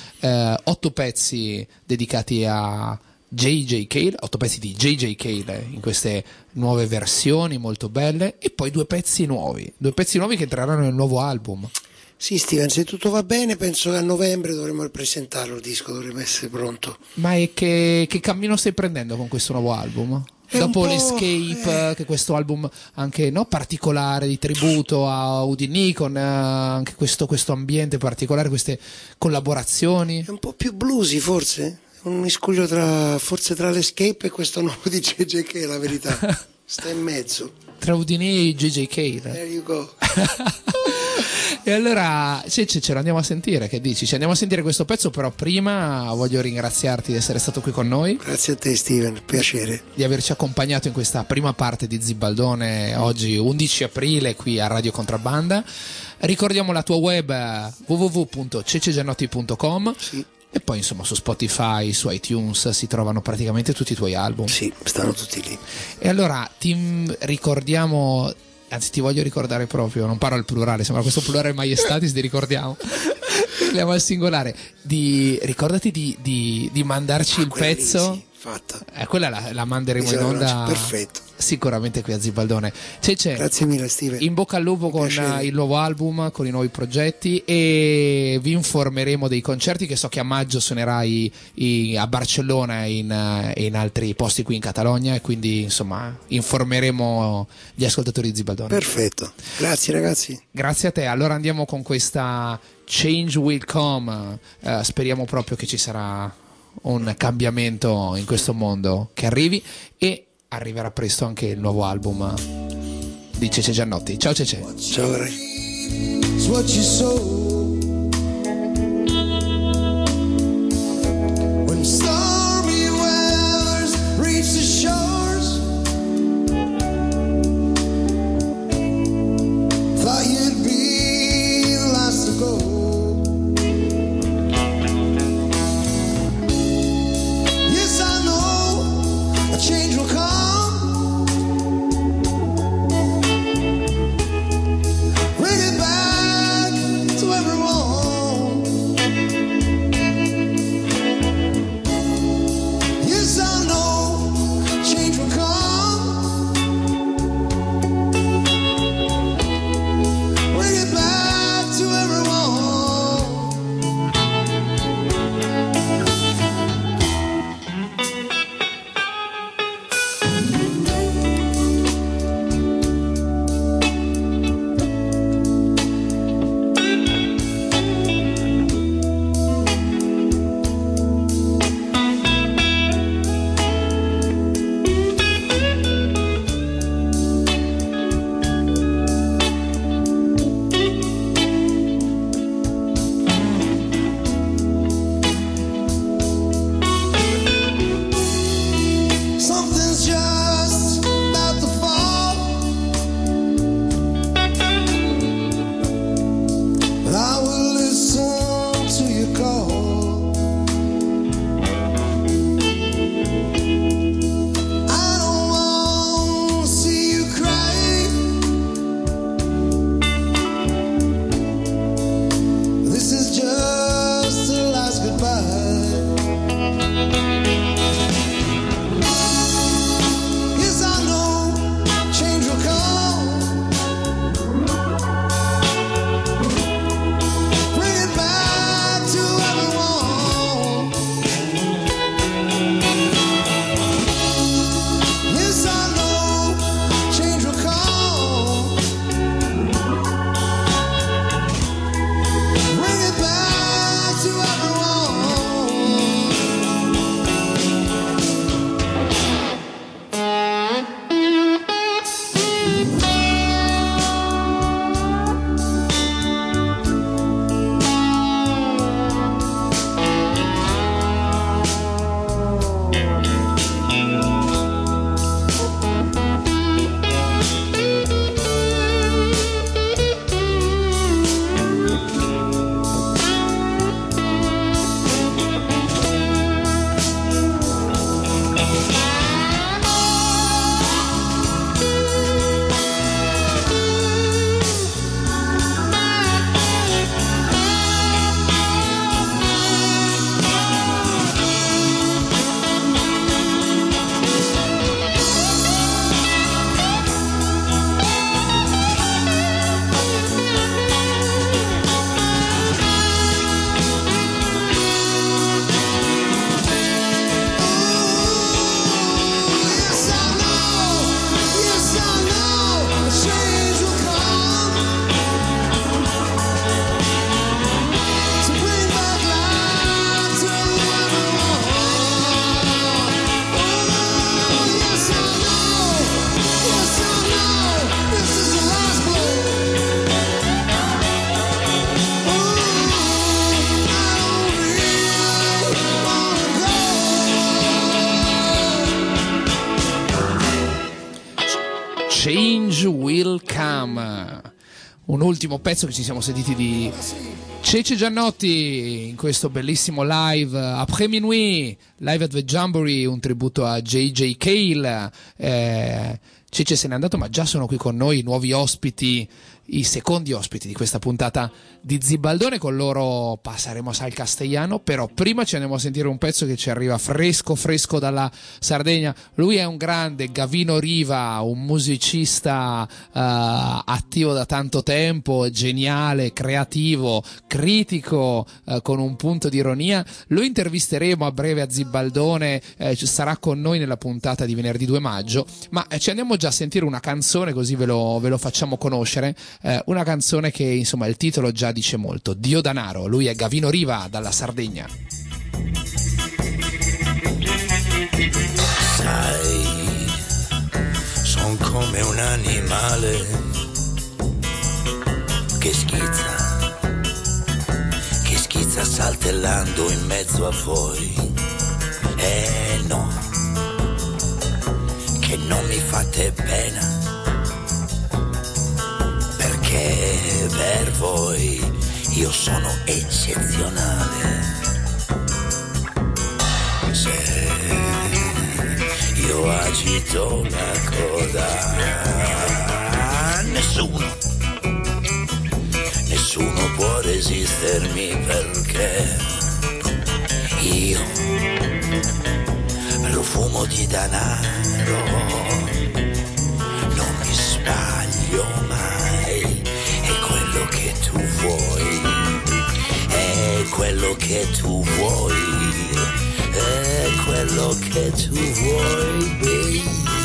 8 pezzi dedicati a J.J. Cale, 8 pezzi di J.J. Cale in queste nuove versioni molto belle, e poi due pezzi nuovi che entreranno nel nuovo album. Sì, Steven, se tutto va bene penso che a novembre dovremo presentarlo, il disco dovrebbe essere pronto. Ma che cammino stai prendendo con questo nuovo album? Dopo l'Escape, che è questo album anche particolare di tributo a Houdini, con anche questo ambiente particolare, queste collaborazioni. È un po' più bluesy forse, un miscuglio forse tra l'Escape e questo nuovo di JJ Cale, la verità. Sta in mezzo. Tra Houdini e JJ Cale. There you go. E allora ce lo andiamo a sentire, che dici? Ci andiamo a sentire questo pezzo, però prima voglio ringraziarti di essere stato qui con noi. Grazie a te Steven, piacere. Di averci accompagnato in questa prima parte di Zibaldone, oggi 11 aprile qui a Radio Contrabbanda. Ricordiamo la tua web www.cecegiannotti.com. Sì. E poi insomma su Spotify, su iTunes si trovano praticamente tutti i tuoi album. Sì, stanno tutti lì. E allora ti ricordiamo, anzi ti voglio ricordare proprio, non parlo al plurale, sembra questo plurale maiestatis, ti ricordiamo. Parliamo al singolare. Ricordati di mandarci il pezzo. Lì, sì, fatta. Quella la manderemo in onda. Perfetto. Sicuramente qui a Zibaldone. Cece, grazie mille Steven. In bocca al lupo con il nuovo album, con i nuovi progetti, e vi informeremo dei concerti che so che a maggio suonerai a Barcellona e in altri posti qui in Catalogna, e quindi insomma informeremo gli ascoltatori di Zibaldone. Perfetto, grazie ragazzi. Grazie a te. Allora andiamo con questa Change Will Come. Speriamo proprio che ci sarà un cambiamento in questo mondo, che arrivi, e arriverà presto anche il nuovo album di Cece Giannotti. Ciao Cece. Ciao Ray. It's what you sow. When stormy weathers reach the shores, thought you'd be the last to go. Yes, I know a change will come. Bring it back to every Change Will Come, un ultimo pezzo che ci siamo sentiti di Cece Giannotti in questo bellissimo live Après Minuit, live at the Jamboree, un tributo a J.J. Cale. Cece se n'è andato, ma già sono qui con noi i nuovi ospiti, i secondi ospiti di questa puntata di Zibaldone. Con loro passeremo al castellano, però prima ci andiamo a sentire un pezzo che ci arriva fresco dalla Sardegna. Lui è un grande, Gavino Riva, un musicista attivo da tanto tempo, geniale, creativo, critico, con un punto di ironia. Lo intervisteremo a breve a Zibaldone, sarà con noi nella puntata di venerdì 2 maggio, ma ci andiamo già a sentire una canzone, così ve lo facciamo conoscere. Una canzone che insomma il titolo già dice molto, Dio Danaro. Lui è Gavino Riva dalla Sardegna. Sai, son come un animale che schizza saltellando in mezzo a voi. No, che non mi fate pena, perché per voi io sono eccezionale. Se io agito la coda, nessuno può resistermi, perché io profumo di danaro, non mi sbaglio mai. È quello che tu vuoi, è quello che tu vuoi, è quello che tu vuoi, baby.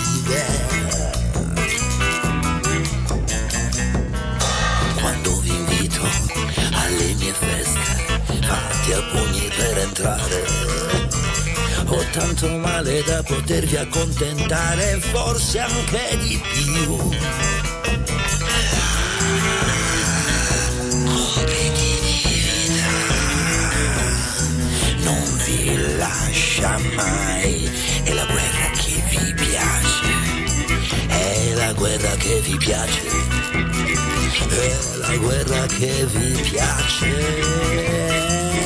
Quando vi invito alle mie feste, fatti a pugni per entrare. Ho tanto male da potervi accontentare, forse anche di più. Non vi lascia mai, è la guerra che vi piace, è la guerra che vi piace, è la guerra che vi piace.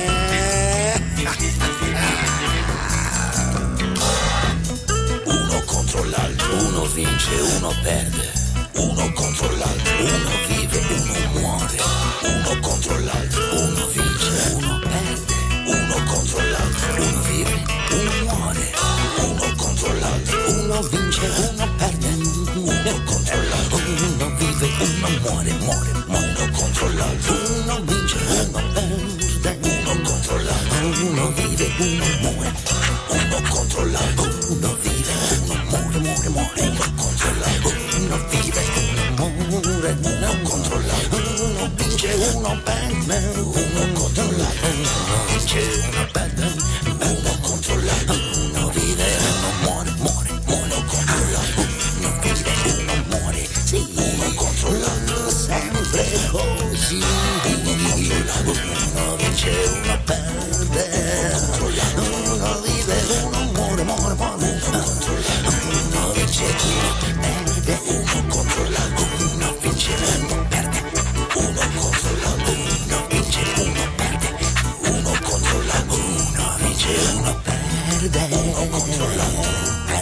Uno contro l'altro, uno vince, uno perde, uno contro l'altro, uno vive, uno muore, uno contro l'altro, uno vince, uno perde, uno contro l'altro, uno vive, uno muore, uno contro l'altro, uno vince, uno perde, uno contro l'altro, uno vive, uno muore, uno contro l'altro, uno vince, uno perde, uno contro l'altro, uno vive, uno muore, uno contro l'altro, uno vive, uno muore, uno contro l'altro, uno vive, uno muore, uno contro l'altro, uno vince, uno perde, uno contro l'altro, uno vince, uno perde, uno contro l'altro, uno vive, uno muore, uno contro l'altro, uno vive, uno muore, sì, uno contro l'altro, sempre così, uno contro l'altro, uno vince, uno perde, uno vive, uno muore, uno contro l'altro, uno vince, uno perde, uno contro l'altro, uno vince, uno perde, uno contro l'altro, uno vince, uno perde, uno contro l'altro, uno vince, uno perde, uno contro l'altro.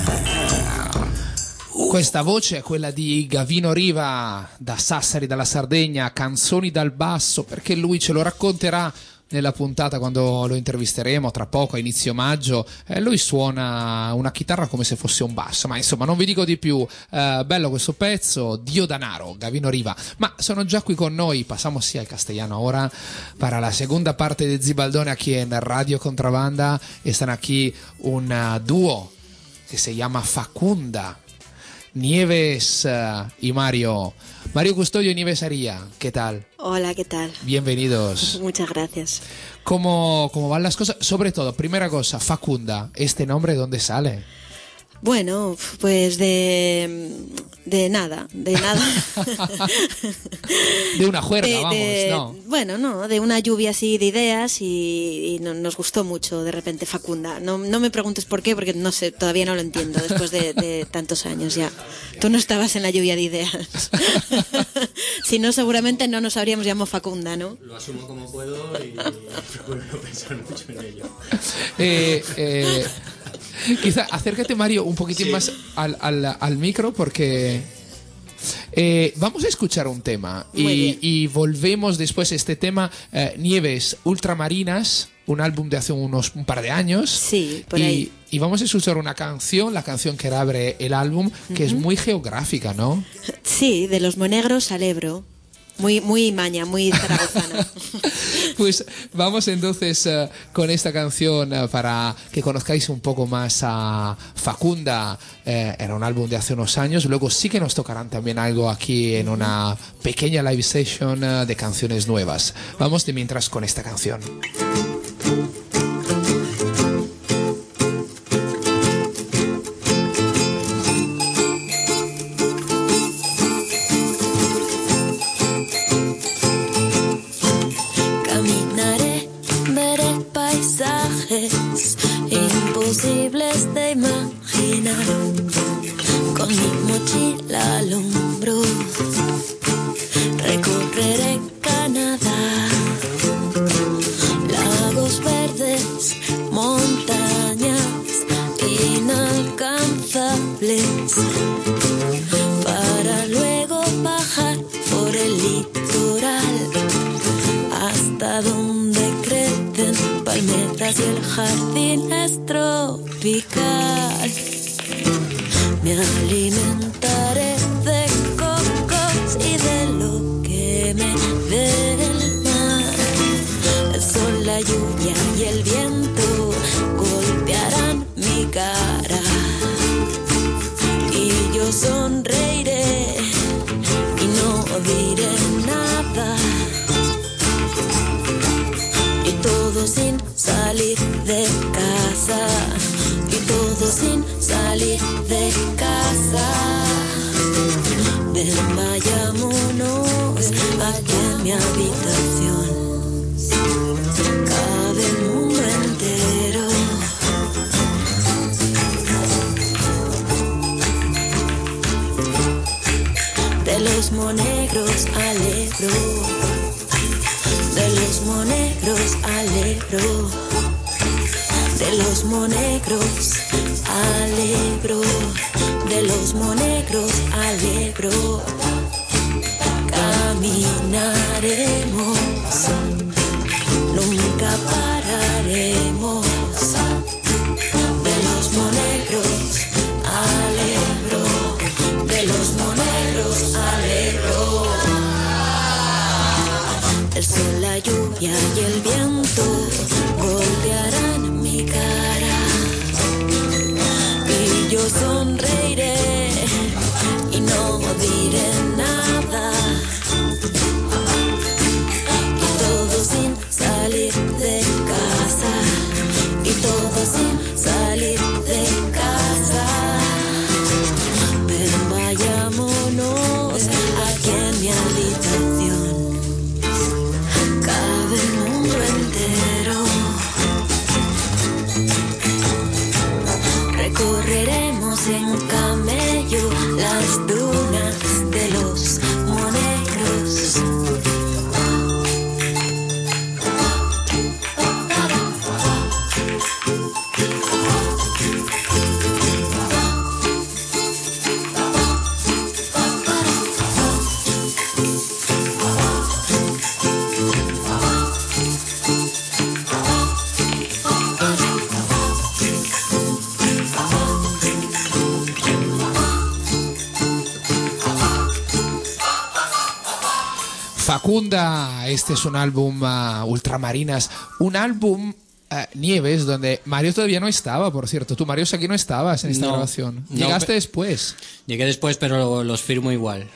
Questa voce è quella di Gavino Riva da Sassari, dalla Sardegna, Canzoni dal basso, perché lui ce lo racconterà nella puntata quando lo intervisteremo tra poco a inizio maggio. Lui suona una chitarra come se fosse un basso, ma insomma non vi dico di più. Bello questo pezzo, Dio Danaro, Gavino Riva. Ma sono già qui con noi, passamos sì al castellano ahora para la segunda parte de Zibaldone aquí en Radio Contrabanda. Están aquí un dúo que se llama Facunda, Nieves y Mario Custodio y Nieves Aría. ¿Qué tal? Hola, ¿qué tal? Bienvenidos. Muchas gracias. ¿Cómo van las cosas? Sobre todo, primera cosa, Facunda, ¿este nombre de dónde sale? Bueno, pues de De nada. De una juerga, ¿no? Bueno, no, de una lluvia así de ideas y nos gustó mucho de repente Facunda. No me preguntes por qué, porque no sé, todavía no lo entiendo después de tantos años ya. Tú no estabas en la lluvia de ideas. Si no, seguramente no nos habríamos llamado Facunda, ¿no? Lo asumo como puedo y procuro no pensar mucho en ello. Quizá acércate, Mario, un poquitín más al micro, porque vamos a escuchar un tema y volvemos después a este tema. Nieves Ultramarinas, un álbum de hace un par de años. Sí, por ahí. Y vamos a escuchar una canción, la canción que abre el álbum, que es muy geográfica, ¿no? Sí, de los Monegros al Ebro. Muy maña, muy zaragozana. Pues vamos entonces con esta canción para que conozcáis un poco más a Facunda. Era un álbum de hace unos años. Luego sí que nos tocarán también algo aquí en una pequeña live session de canciones nuevas. Vamos de mientras con esta canción. Imposibles de imaginar, con mi mochila al hombro, recorreré Canadá, lagos verdes, montañas inalcanzables, para luego bajar por el litoral hasta donde crecen palmeras y el jardín es tropical. Me alimentaré de cocos y de lo que me dé el mar. El sol, la lluvia y el viento golpearán mi cara y yo sonreiré y no diré nada. Y todo sin salir de casa, y todo sin salir de casa. Ven, vayámonos aquí en mi habitación. Cabe el mundo entero. De los Monegros al Ebro, de los Monegros al Ebro, de los Monegros al Ebro, de los Monegros al Ebro. Caminaremos, nunca pararemos. De los Monegros al Ebro, de los Monegros al Ebro. El sol, la lluvia y el viento golpearán mi cara y yo sonreiré y no diré nada. Y todo sin salir de casa, y todo sin salir de casa. Ven, vayámonos aquí en mi habitación. Cabe el mundo entero. Recorreremos en camello las dunas de los Monegros. Facunda, este es un álbum Ultramarinas, un álbum Nieves, donde Mario todavía no estaba, por cierto. Tú, Mario, aquí no estabas en esta grabación. Llegaste después. Llegué después, pero los firmo igual.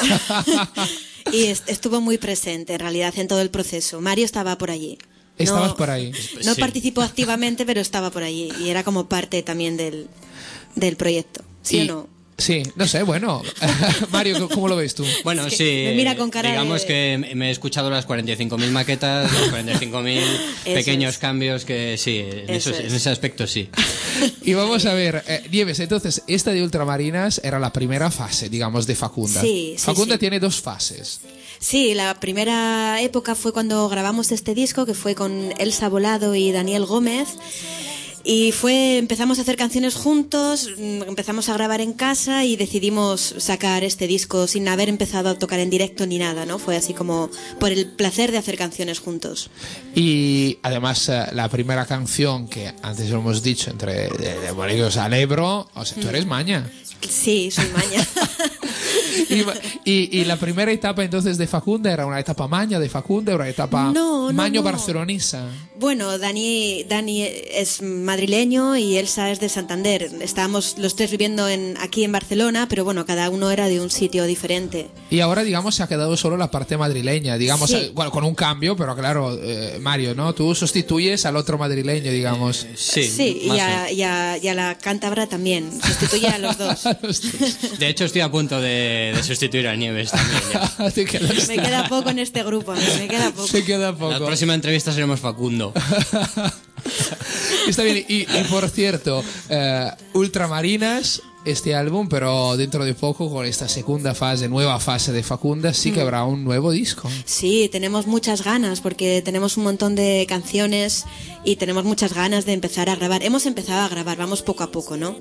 Y estuvo muy presente, en realidad, en todo el proceso. Mario estaba por allí. Estabas por ahí. No participó activamente, pero estaba por allí. Y era como parte también del proyecto. ¿Sí o no? Sí, no sé, bueno. Mario, ¿cómo lo ves tú? Bueno, Es que sí. me mira con cara digamos de- que me he escuchado las 45.000 maquetas, los 45.000 Eso pequeños es. cambios que sí, Eso es. en ese aspecto sí. Y vamos a ver, Nieves, entonces, esta de Ultramarinas era la primera fase, digamos, de Facunda. Sí, sí, Facunda sí. tiene dos fases. Sí, la primera época fue cuando grabamos este disco, que fue con Elsa Volado y Daniel Gómez. Y empezamos a hacer canciones juntos, empezamos a grabar en casa y decidimos sacar este disco sin haber empezado a tocar en directo ni nada, ¿no? Fue así como por el placer de hacer canciones juntos. Y además, la primera canción que antes lo hemos dicho, entre de Morelos al Ebro, o sea, tú eres maña. Sí, soy maña. Y la primera etapa entonces de Facunda era una etapa maña de Facunda, una etapa No, maño no. barcelonisa. Bueno, Dani es madrileño y Elsa es de Santander. Estábamos los tres viviendo aquí en Barcelona, pero bueno, cada uno era de un sitio diferente. Y ahora, digamos, se ha quedado solo la parte madrileña, digamos, Sí. bueno, con un cambio, pero claro, Mario, ¿no? Tú sustituyes al otro madrileño, digamos. Sí, y a la cántabra también. Sustituye a los dos. De hecho, estoy a punto de sustituir a Nieves también. ya. Te quedas- Me queda poco en este grupo, me queda poco. Te queda La poco. próxima entrevista seremos Facundo. Está bien, y por cierto, Ultramarinas, este álbum, pero dentro de poco, con esta segunda fase, nueva fase de Facunda, sí que habrá un nuevo disco. Sí, tenemos muchas ganas porque tenemos un montón de canciones y tenemos muchas ganas de empezar a grabar. Hemos empezado a grabar, vamos poco a poco, ¿no?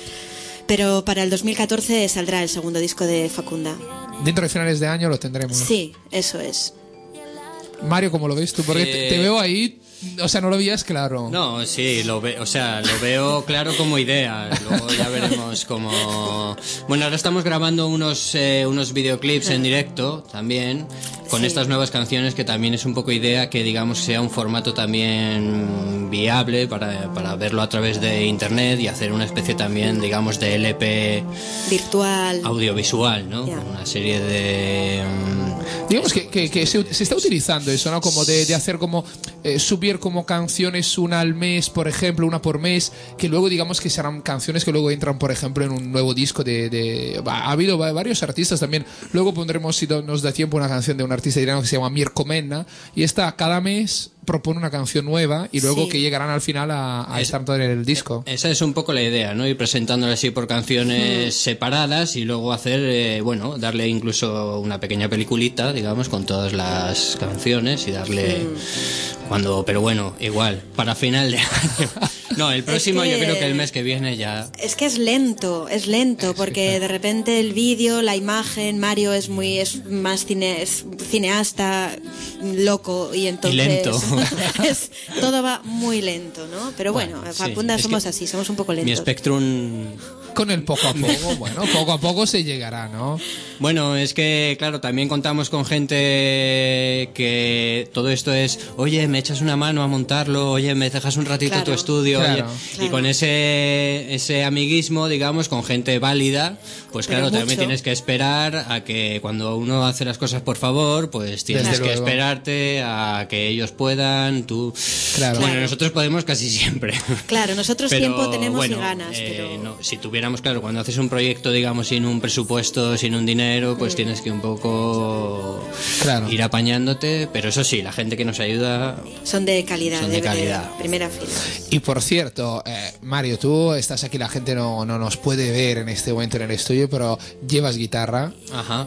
Pero para el 2014 saldrá el segundo disco de Facunda. Dentro de finales de año lo tendremos. Sí, eso es. Mario, ¿cómo lo ves tú? Porque te veo ahí, o sea, no lo veías claro. No, sí, lo veo claro como idea. Luego ya veremos cómo. Bueno, ahora estamos grabando unos videoclips en directo también, con Sí. estas nuevas canciones, que también es un poco idea que, digamos, sea un formato también viable para verlo a través de internet y hacer una especie también, digamos, de LP Virtual. audiovisual, ¿no? Ya. Una serie de. Digamos que se está utilizando eso, ¿no? Como de hacer como subir como canciones una al mes, por ejemplo, una por mes, que luego digamos que serán canciones que luego entran, por ejemplo, en un nuevo disco ha habido varios artistas también. Luego pondremos, si nos da tiempo, una canción de un artista italiano que se llama Mirko Menna, y esta cada mes propone una canción nueva y luego Sí. que llegarán al final a estar todo en el disco. Esa es un poco la idea, ¿no? Ir presentándola así por canciones separadas y luego hacer, darle incluso una pequeña peliculita, digamos, con todas las canciones y darle pero bueno, igual, para final de año. No, el próximo que- yo creo que el mes que viene ya. Es que es lento, porque de repente el vídeo, la imagen, Mario es más es cineasta, loco, y entonces lento. todo va muy lento, ¿no? Pero bueno, Bueno, Facunda sí, es somos que así, somos un poco Mi lentos. Spectrum. Con el poco a poco, bueno, poco a poco se llegará, ¿no? Bueno, es que, claro, también contamos con gente que todo esto es, oye, me echas una mano a montarlo, oye, me dejas un ratito Claro. tu estudio, Claro. oye. Claro. Y con ese amiguismo, digamos, con gente válida, pues Pero claro, también mucho. tienes que esperar a que cuando uno hace las cosas por favor, pues tienes Desde que luego. esperarte a que ellos puedan, tú. Claro. Bueno, nosotros podemos casi siempre. Claro, nosotros Pero, tiempo tenemos bueno, y ganas, pero no, si tuviéramos, claro, cuando haces un proyecto, digamos, sin un presupuesto, sin un dinero, pues tienes que un poco Claro. ir apañándote, pero eso sí, la gente que nos ayuda. son de calidad, Son de calidad. primera fila. Y por cierto, Mario, tú estás aquí, la gente no nos puede ver en este momento en el estudio, pero llevas guitarra Ajá.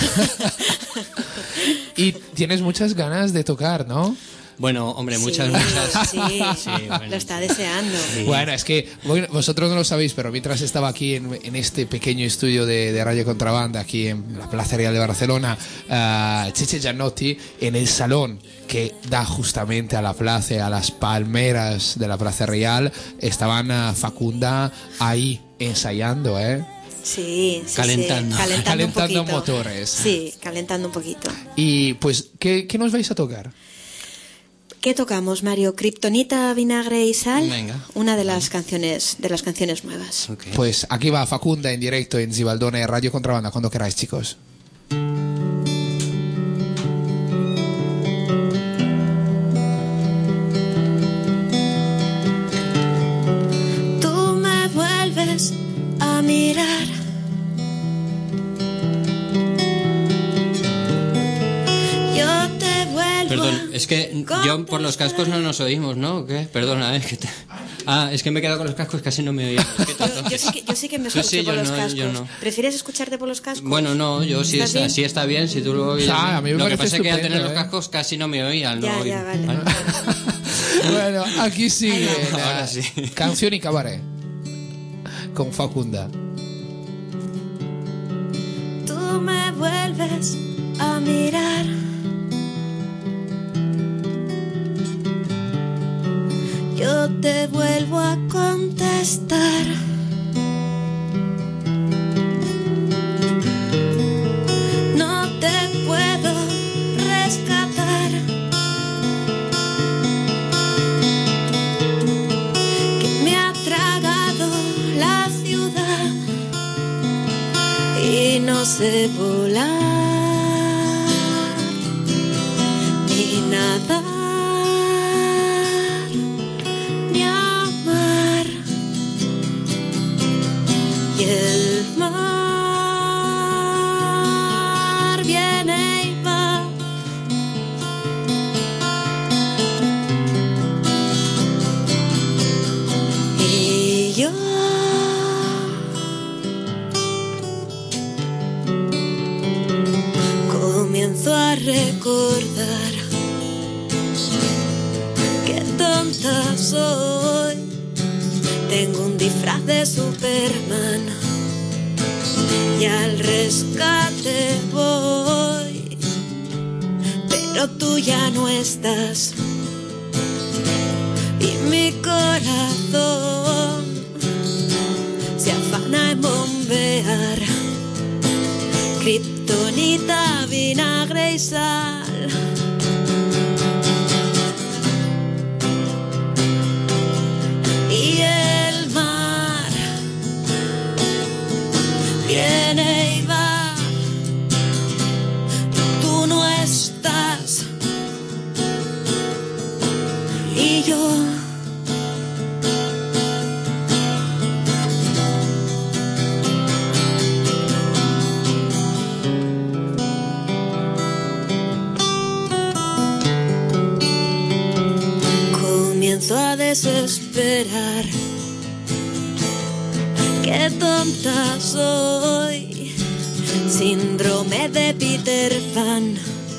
y tienes muchas ganas de tocar, ¿no? Bueno, hombre, muchas, Sí, muchas. Sí, bueno. lo está deseando. Sí. Bueno, es que vosotros no lo sabéis, pero mientras estaba aquí en este pequeño estudio de Radio Contrabanda, aquí en la Plaza Real de Barcelona, Cheche Giannotti, en el salón que da justamente a la plaza, a las palmeras de la Plaza Real, estaban Facunda ahí ensayando, ¿eh? Sí, sí, Calentando. sí. Calentando un Calentando poquito. motores. Sí, calentando un poquito. Y pues, ¿qué nos vais a tocar? ¿Qué tocamos, Mario? Kryptonita, vinagre y sal. Venga. Una de las canciones nuevas. Ok. Pues aquí va Facunda en directo en Zibaldone, Radio Contrabanda, cuando queráis, chicos. Tú me vuelves a mirar Es que yo por los cascos no nos oímos, ¿no? ¿Qué? Perdona, es que es que me he quedado con los cascos, casi no me oía. Yo sí que me escucho por los cascos. Yo no. ¿Prefieres escucharte por los cascos? Bueno, no, yo sí está bien, si tú lo oyes. A mí me lo que parece pasa es que al tener estupendo, los cascos casi no me oían. Ya, vale. Bueno, aquí sigue Ahora sí. Canción y Cabaret con Facunda. Tú me vuelves a mirar. Yo te vuelvo a contestar. No te puedo rescatar. Que me ha tragado la ciudad y no sé volar ni nadar. Y el mar viene y va. Y yo comienzo a recordar qué tonta soy. Tengo un disfraz de Superman y al rescate voy, pero tú ya no estás y mi corazón se afana en bombear kriptonita, vinagre y sal. Y el mar viene y va, tú no estás y yo comienzo a desesperar. Qué tonta soy, síndrome de Peter Pan,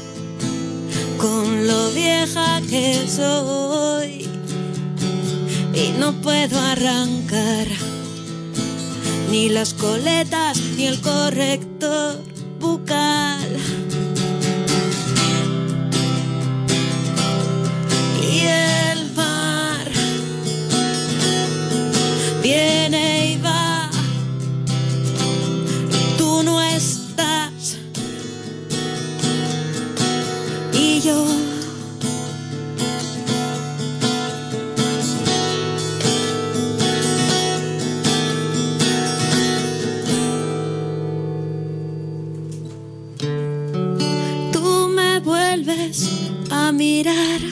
con lo vieja que soy y no puedo arrancar ni las coletas ni el corrector bucal. Y el mar viene y va, tú no estás y yo tú me vuelves a mirar.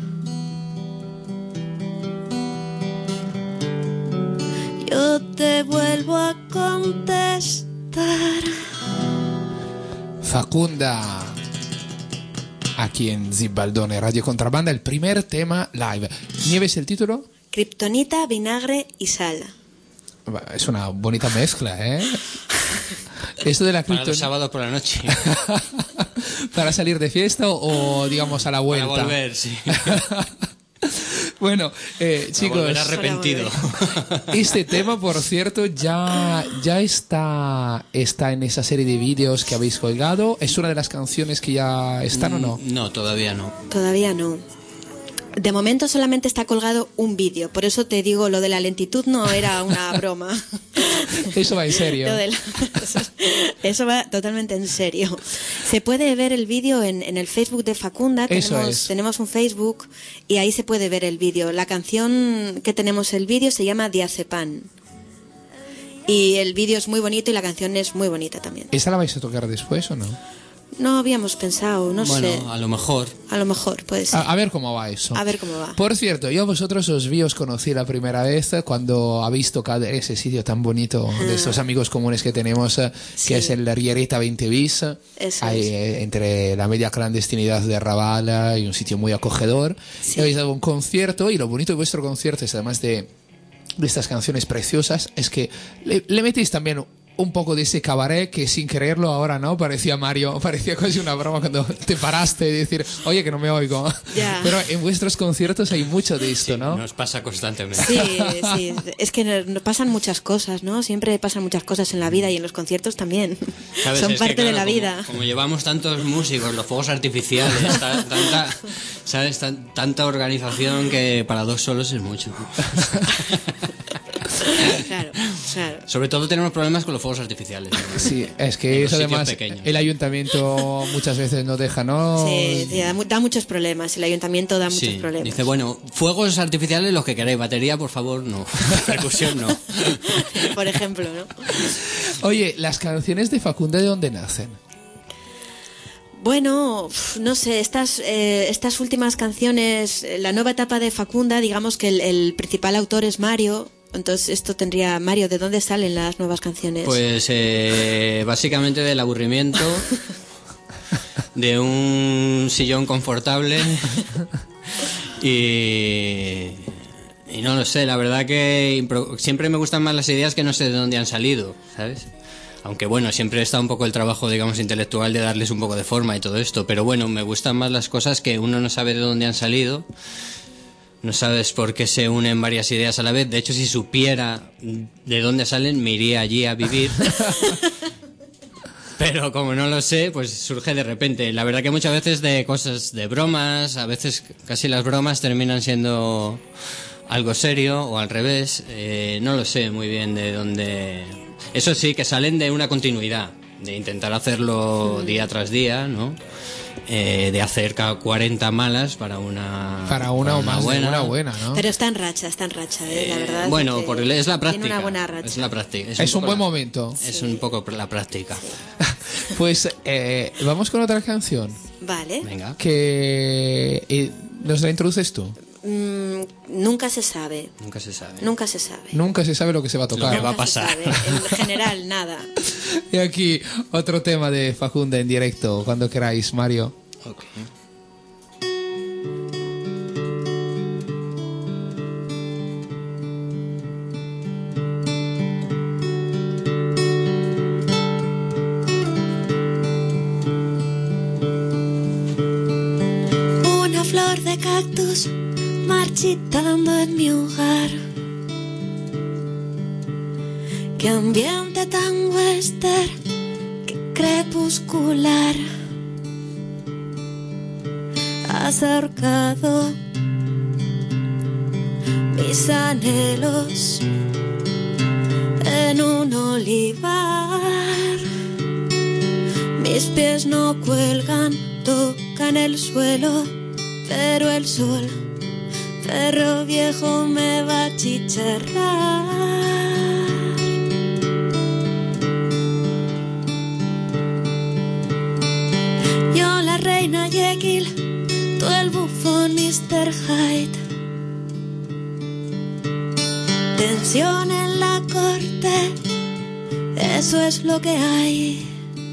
Yo te vuelvo a contestar. Facunda, aquí en Zibaldone Radio Contrabanda, el primer tema live. ¿Nieves el título? Kriptonita, vinagre y sal. Es una bonita mezcla, ¿eh? Esto de la Para los kriptonita. sábados por la noche. ¿Para salir de fiesta o digamos a la vuelta? Para volver, sí. Bueno, chicos, volver arrepentido. este tema, por cierto, ya está en esa serie de vídeos que habéis colgado. ¿Es una de las canciones que ya están o no? No, todavía no. Todavía no. De momento solamente está colgado un vídeo, por eso te digo, lo de la lentitud no era una broma. Eso va en serio. Eso va totalmente en serio. Se puede ver el vídeo en el Facebook de Facunda. Tenemos un Facebook y ahí se puede ver el vídeo. La canción que tenemos el vídeo se llama Diazepam. Y el vídeo es muy bonito y la canción es muy bonita también. ¿Esa la vais a tocar después o no? no habíamos pensado, no sé. Bueno, a lo mejor. A lo mejor, puede ser. A ver cómo va eso. A ver cómo va. Por cierto, yo a vosotros os conocí la primera vez cuando habéis tocado ese sitio tan bonito de estos amigos comunes que tenemos, que es el Rierita 20 bis, ahí, entre la media clandestinidad de Ravala y un sitio muy acogedor. Y habéis dado un concierto, y lo bonito de vuestro concierto es, además de estas canciones preciosas, es que le metéis también un poco de ese cabaret que sin quererlo ahora, ¿no? Parecía casi una broma cuando te paraste y decir, oye, que no me oigo. Ya. Pero en vuestros conciertos hay mucho de esto, ¿no? Nos pasa constantemente. Sí, es que nos pasan muchas cosas, ¿no? Siempre pasan muchas cosas en la vida y en los conciertos también. Son parte de la vida. Como llevamos tantos músicos, los fuegos artificiales, tanta organización, que para dos solos es mucho. Claro. Sobre todo tenemos problemas con los fuegos artificiales, ¿no? Sí, es que eso además pequeños. el ayuntamiento muchas veces no deja, ¿no? Sí, da muchos problemas. El ayuntamiento da muchos problemas. Dice, bueno, fuegos artificiales los que queráis, batería, por favor, no. Percusión, no. Por ejemplo, ¿no? Oye, las canciones de Facunda, ¿de dónde nacen? Bueno, no sé, estas últimas canciones, la nueva etapa de Facunda, digamos que el principal autor es Mario. Entonces esto tendría... Mario, ¿de dónde salen las nuevas canciones? Pues básicamente del aburrimiento, de un sillón confortable y no lo sé, la verdad que siempre me gustan más las ideas que no sé de dónde han salido, ¿sabes? Aunque bueno, siempre está un poco el trabajo, digamos, intelectual de darles un poco de forma y todo esto, pero bueno, me gustan más las cosas que uno no sabe de dónde han salido. No sabes por qué se unen varias ideas a la vez. De hecho, si supiera de dónde salen, me iría allí a vivir. Pero como no lo sé, pues surge de repente. La verdad que muchas veces de cosas, de bromas, a veces casi las bromas terminan siendo algo serio o al revés. No lo sé muy bien de dónde... Eso sí, que salen de una continuidad, de intentar hacerlo día tras día, ¿no? De hacer 40 malas para una o más buena. Una buena, ¿no? Pero está en racha, la verdad. Bueno, es porque es la práctica. Tiene una buena racha. Es la práctica. Es un buen momento. Es un poco la práctica. Sí. Pues vamos con otra canción. Vale. Venga. Que nos la introduces tú. Nunca se sabe. Nunca se sabe. Nunca se sabe. Nunca se sabe lo que se va a tocar. Lo que va a pasar. En general, nada. Y aquí otro tema de Facunda en directo, cuando queráis, Mario. Okay. Una flor de cactus marchitando en mi hogar. Qué ambiente tan western, qué crepuscular. Has ahorcado mis anhelos en un olivar. Mis pies no cuelgan, tocan el suelo, pero el sol, perro viejo, me va a chicharrar. Yo la reina Jekyll, tú el bufón Mr. Hyde. Tensión en la corte, eso es lo que hay.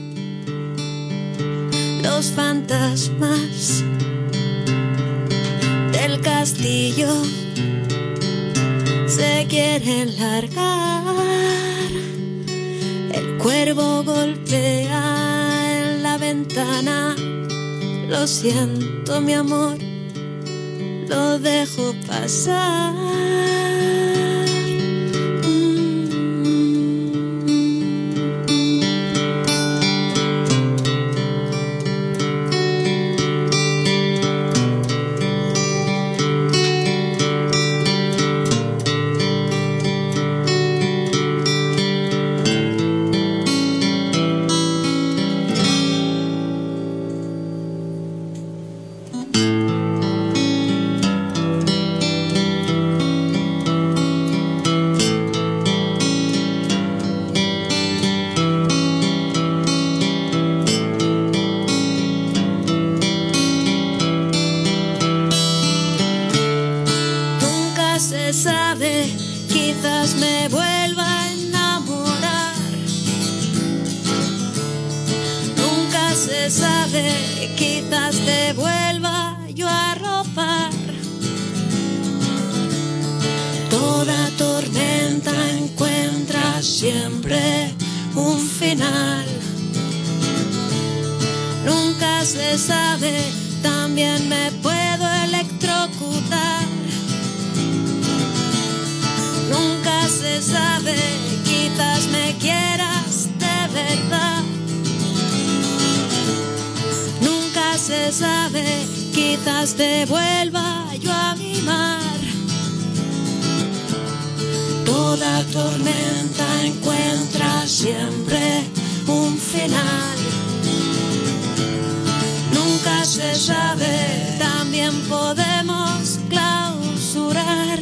Los fantasmas del castillo se quieren largar. El cuervo golpea en la ventana. Lo siento, mi amor, lo dejo pasar. se sabe, quizás te vuelva yo a ropar. Toda tormenta encuentra siempre un final. Nunca se sabe, también me puedo electrocutar. Nunca se sabe, quizás me quieras de verdad. Nunca se sabe, quizás te vuelva yo a mimar. Toda tormenta encuentra siempre un final. Nunca se sabe, también podemos clausurar.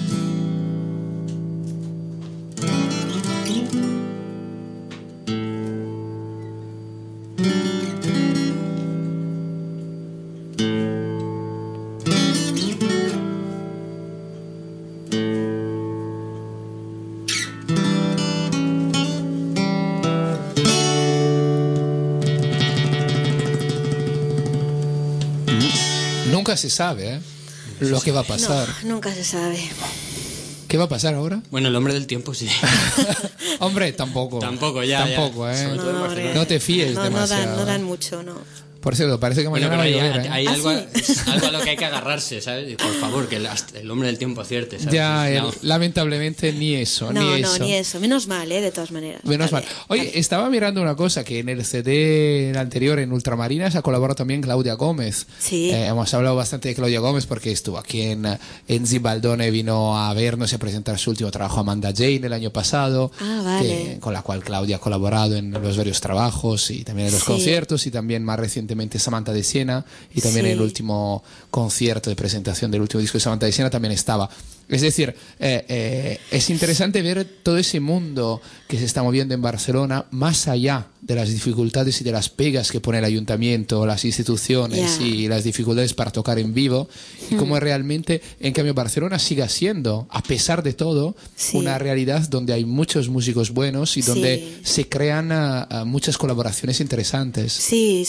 Nunca se sabe, lo que va a pasar. No, nunca se sabe. ¿Qué va a pasar ahora? Bueno, el hombre del tiempo sí. Hombre, tampoco. Tampoco, ya. No te fíes demasiado. No dan mucho, no. Por cierto, parece que mañana va a llover, hay algo a lo que hay que agarrarse, ¿sabes? Por favor, que el hombre del tiempo acierte, ¿sabes? Ya, lamentablemente ni eso. Ni eso. Menos mal, de todas maneras. Menos mal. Oye, estaba mirando una cosa, que en el CD anterior, en Ultramarinas, ha colaborado también Claudia Gómez. Sí. Hemos hablado bastante de Claudia Gómez porque estuvo aquí en Zibaldone, vino a vernos y a presentar su último trabajo, Amanda Jane, el año pasado. Vale. Con la cual Claudia ha colaborado en los varios trabajos y también en los conciertos, y también más recientemente Samantha de Siena, y también en el último concierto de presentación del último disco de Samantha de Siena también estaba. Es decir, es interesante ver todo ese mundo que se está moviendo en Barcelona, más allá de las dificultades y de las pegas que pone el ayuntamiento, las instituciones y las dificultades para tocar en vivo, y cómo realmente, en cambio, Barcelona sigue siendo, a pesar de todo, una realidad donde hay muchos músicos buenos y donde se crean muchas colaboraciones interesantes. Sí.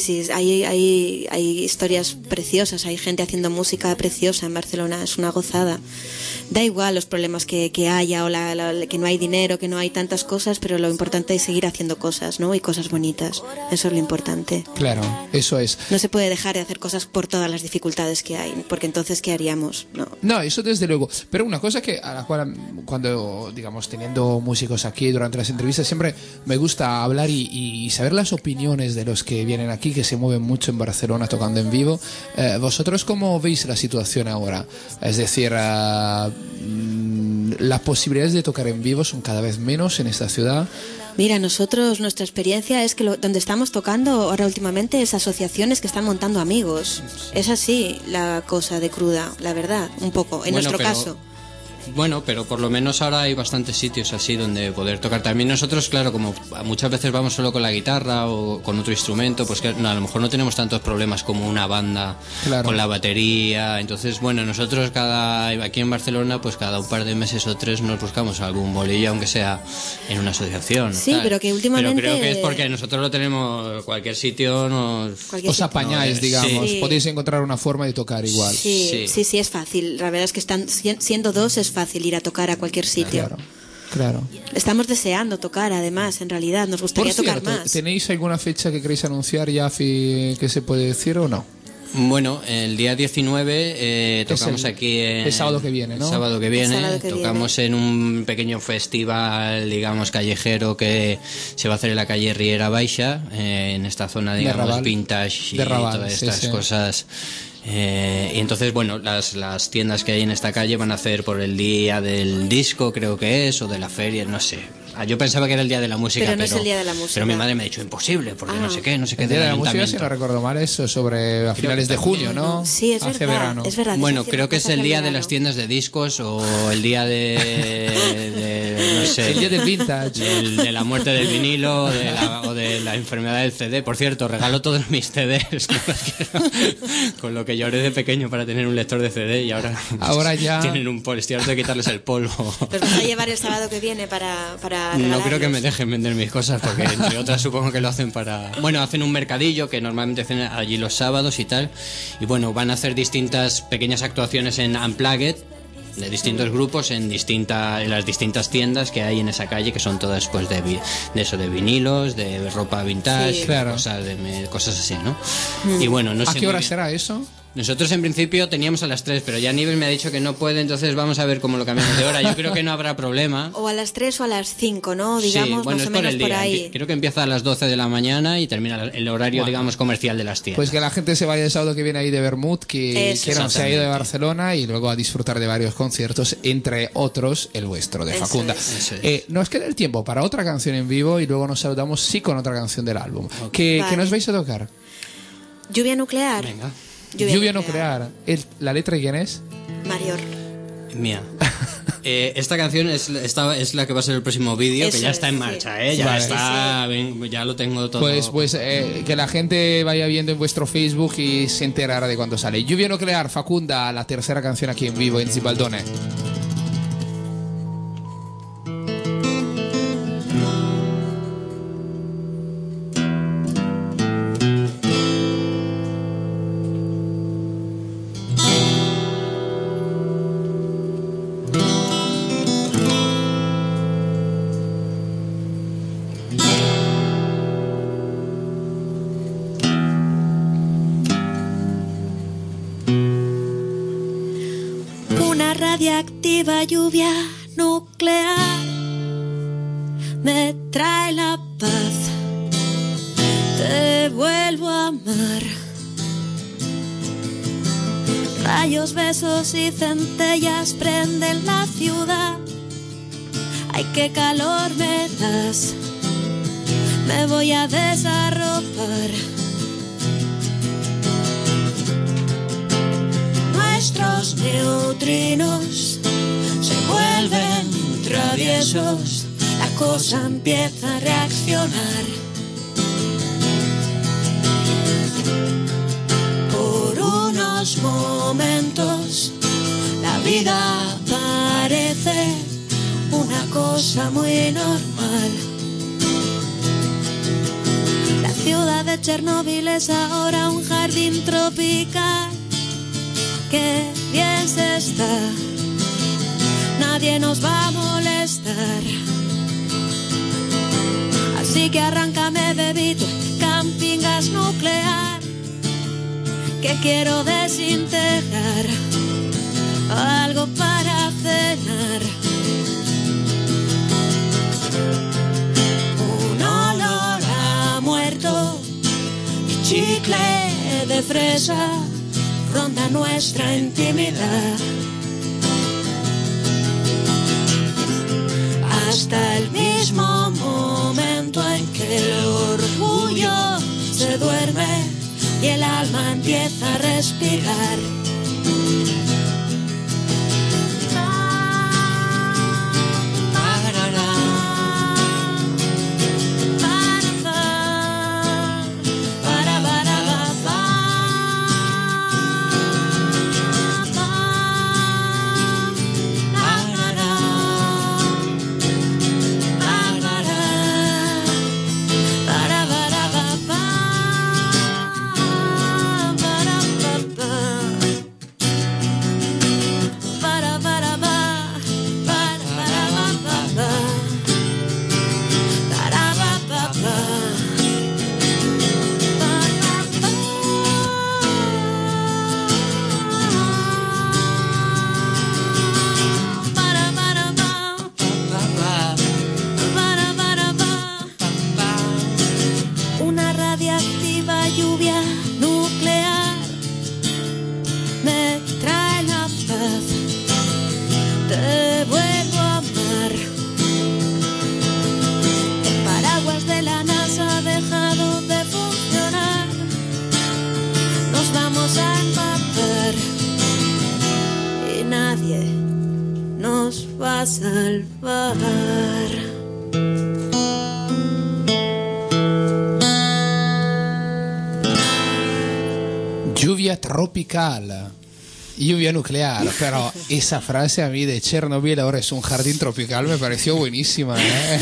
Hay historias preciosas, hay gente haciendo música preciosa en Barcelona, es una gozada. Da igual los problemas que haya, o que no hay dinero, que no hay tantas cosas, pero lo importante es seguir haciendo cosas, ¿no? Y cosas bonitas. Eso es lo importante. Claro, eso es. No se puede dejar de hacer cosas por todas las dificultades que hay, porque entonces ¿qué haríamos? No, eso desde luego. Pero una cosa a la cual, cuando, digamos, teniendo músicos aquí durante las entrevistas, siempre me gusta hablar y saber las opiniones de los que vienen aquí, que se mueven mucho en Barcelona tocando en vivo. ¿Vosotros cómo veis la situación ahora? Es decir, las posibilidades de tocar en vivo son cada vez menos en esta ciudad. Mira, nuestra experiencia es que donde estamos tocando ahora últimamente es asociaciones que están montando amigos. Es así la cosa de cruda, la verdad, un poco, en nuestro caso. Bueno, pero por lo menos ahora hay bastantes sitios así donde poder tocar. También nosotros, claro, como muchas veces vamos solo con la guitarra o con otro instrumento, pues que a lo mejor no tenemos tantos problemas como una banda con la batería. Entonces, bueno, nosotros aquí en Barcelona, pues cada un par de meses o 3 nos buscamos algún bolillo, aunque sea en una asociación. Sí, tal. pero que últimamente... Pero creo que es porque nosotros lo tenemos, cualquier sitio os apañáis, digamos. Sí. Podéis encontrar una forma de tocar igual. Sí, es fácil. La verdad es que siendo dos es fácil ir a tocar a cualquier sitio. Claro. Estamos deseando tocar, además, en realidad. Nos gustaría tocar más. ¿Tenéis alguna fecha que queréis anunciar ya que se puede decir o no? Bueno, el día 19 tocamos aquí el sábado que viene, ¿no? El sábado que viene tocamos en un pequeño festival, digamos, callejero que se va a hacer en la calle Riera Baixa, en esta zona, digamos, vintage y todas estas cosas. Y entonces, bueno, las tiendas que hay en esta calle van a hacer por el día del disco, creo que es, o de la feria, no sé. Yo pensaba que era el día de la música, pero no es el día de la música. Pero mi madre me ha dicho imposible, porque no sé qué el día de la música, si no recuerdo mal, eso sobre a finales de junio, ¿no? Sí, es hace verdad, verano. Es verdad. Bueno, creo que es el día de las tiendas de discos o el día de no sé, el día del vintage, de la muerte del vinilo o de la enfermedad del CD. Por cierto, regalo todos mis CDs, no los quiero, con lo que lloré de pequeño para tener un lector de CD y ahora ya tienen un polvo. Estoy harto de quitarles el polvo. Los vas a llevar el sábado que viene para para No regalarlos. creo que me dejen vender mis cosas, porque entre otras supongo que lo hacen para... Bueno, hacen un mercadillo que normalmente hacen allí los sábados y tal. Y bueno, van a hacer distintas pequeñas actuaciones en Unplugged, de distintos grupos en las distintas tiendas que hay en esa calle, que son todas pues de eso, de vinilos, de ropa vintage, Sí. Claro. cosas así, ¿no? Y bueno, no sé ¿A qué muy hora bien. será eso? Nosotros en principio teníamos a las 3, pero ya Nieves me ha dicho que no puede, entonces vamos a ver cómo lo cambiamos de hora. Yo creo que no habrá problema. O a las 3 o a las 5, ¿no? Digamos, Sí, bueno, más es o por menos el por día. ahí. Creo que empieza a las 12 de la mañana y termina el horario, Bueno. digamos, comercial de las tiendas. Pues que la gente se vaya el sábado que viene ahí de Bermud, que Eso. no se ha ido de Exactamente. Barcelona y luego a disfrutar de varios conciertos, entre otros el vuestro, de Eso Facunda. es. Eso es. Nos queda el tiempo para otra canción en vivo y luego nos saludamos sí con otra canción del álbum. ¿Qué Vale. nos vais a tocar? Lluvia nuclear. Venga, Lluvia nuclear. ¿La letra de quién es? Marior. mía. Esta canción es la que va a ser el próximo vídeo, que Eso ya está en es, marcha, sí. ya Vale. está, ya lo tengo todo. Pues que la gente vaya viendo en vuestro Facebook y se enterará de cuándo sale. Lluvia nuclear, Facunda, la tercera canción aquí en vivo en Zibaldone. Una radiactiva lluvia nuclear me trae la paz. Te vuelvo a amar. Rayos, besos y centellas prenden la ciudad. Ay, qué calor me das. Me voy a desarropar. Nuestros neutrinos se vuelven traviesos, la cosa empieza a reaccionar. Por unos momentos la vida parece una cosa muy normal. La ciudad de Chernóbil es ahora un jardín tropical. Qué bien se está, nadie nos va a molestar. Así que arráncame, bebito, camping gas nuclear, que quiero desintegrar algo para cenar. Un olor a muerto y chicle de fresa ronda nuestra intimidad. Hasta el mismo momento en que el orgullo se duerme y el alma empieza a respirar. Una radiactiva lluvia nuclear me trae la paz. Te vuelvo a amar. El paraguas de la NASA ha dejado de funcionar. Nos vamos a empapar y nadie nos va a salvar. Lluvia tropical. lluvia nuclear, pero esa frase a mí de Chernobyl ahora es un jardín tropical me pareció buenísima, ¿eh?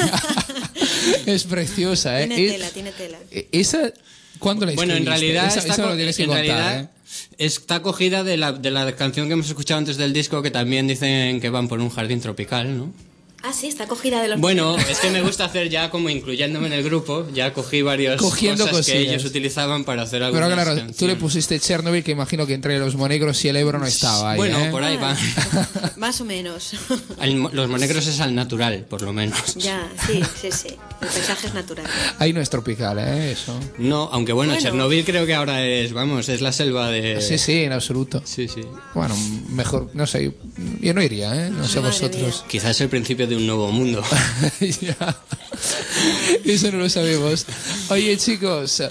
Es preciosa, ¿eh? Tiene tela. Esa, ¿cuándo la Bueno, escribiste? en realidad, eso lo tienes que contar, ¿eh? está cogida de la canción que hemos escuchado antes del disco, que también dicen que van por un jardín tropical, ¿no? Ah, sí, está cogida de los... Bueno, es que me gusta hacer ya como incluyéndome en el grupo, ya cogí varias Cogiendo cosas que cosillas. ellos utilizaban para hacer algunas Pero claro, canciones. tú le pusiste Chernobyl, que imagino que entre los monegros y el Ebro no estaba ahí, Bueno, ¿eh? por ahí va. Más o menos. Los monegros es al natural, por lo menos. Ya, sí. El paisaje es natural. Ahí no es tropical, ¿eh? Eso. No, aunque bueno, Chernobyl creo que ahora es la selva de... Sí, en absoluto. Sí. Bueno, mejor, no sé, yo no iría, ¿eh? No sé vosotros. Quizás es el principio de un nuevo mundo. Ya. Eso no lo sabemos. Oye, chicos,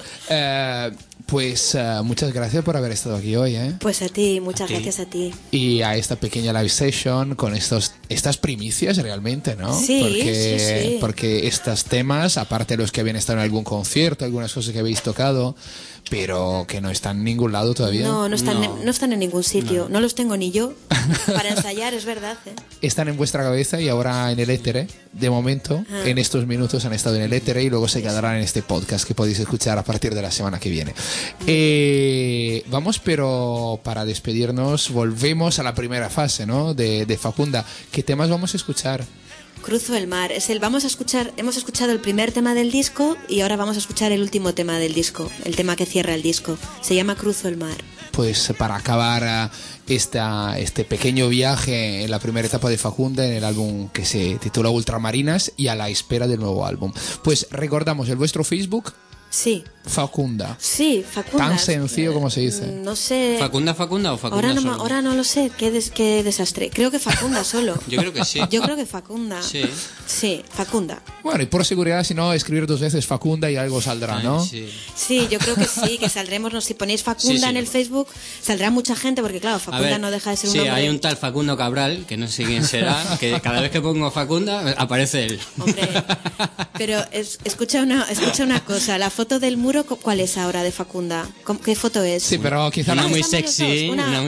pues muchas gracias por haber estado aquí hoy, ¿eh? Pues a ti, muchas gracias a ti. Y a esta pequeña live session con estas primicias realmente, ¿no? Sí. Porque estos temas, aparte de los que habían estado en algún concierto, algunas cosas que habéis tocado, pero que no están en ningún lado todavía. No están en ningún sitio. No los tengo ni yo para ensayar, es verdad, ¿eh? Están en vuestra cabeza y ahora en el éter, ¿eh? De momento, en estos minutos han estado en el éter y luego se quedarán en este podcast que podéis escuchar a partir de la semana que viene. Vamos, pero para despedirnos volvemos a la primera fase, ¿no? De Facunda. ¿Qué temas vamos a escuchar? Cruzo el mar. Hemos escuchado el primer tema del disco y ahora vamos a escuchar el último tema del disco, el tema que cierra el disco. Se llama Cruzo el mar. Pues para acabar este pequeño viaje en la primera etapa de Facunda en el álbum que se titula Ultramarinas y a la espera del nuevo álbum. Pues recordamos el vuestro Facebook. Sí. Facunda. Sí, Facunda. Tan sencillo como se dice. No sé. ¿Facunda o Facunda solo? Ahora no lo sé. Qué desastre. Creo que Facunda solo. Yo creo que sí. Yo creo que Facunda. Sí, Facunda. Bueno, y por seguridad, si no, escribir 2 veces Facunda y algo saldrá, ¿no? Sí, yo creo que sí, que saldremos. Si ponéis Facunda en el Facebook, saldrá mucha gente, porque claro, Facunda no deja de ser un nombre. Sí, hay un tal Facundo Cabral, que no sé quién será, que cada vez que pongo Facunda, aparece él. Hombre, pero escucha una cosa. La foto del muro, ¿cuál es ahora de Facunda? ¿Qué foto es? Sí, pero quizá una muy sexy,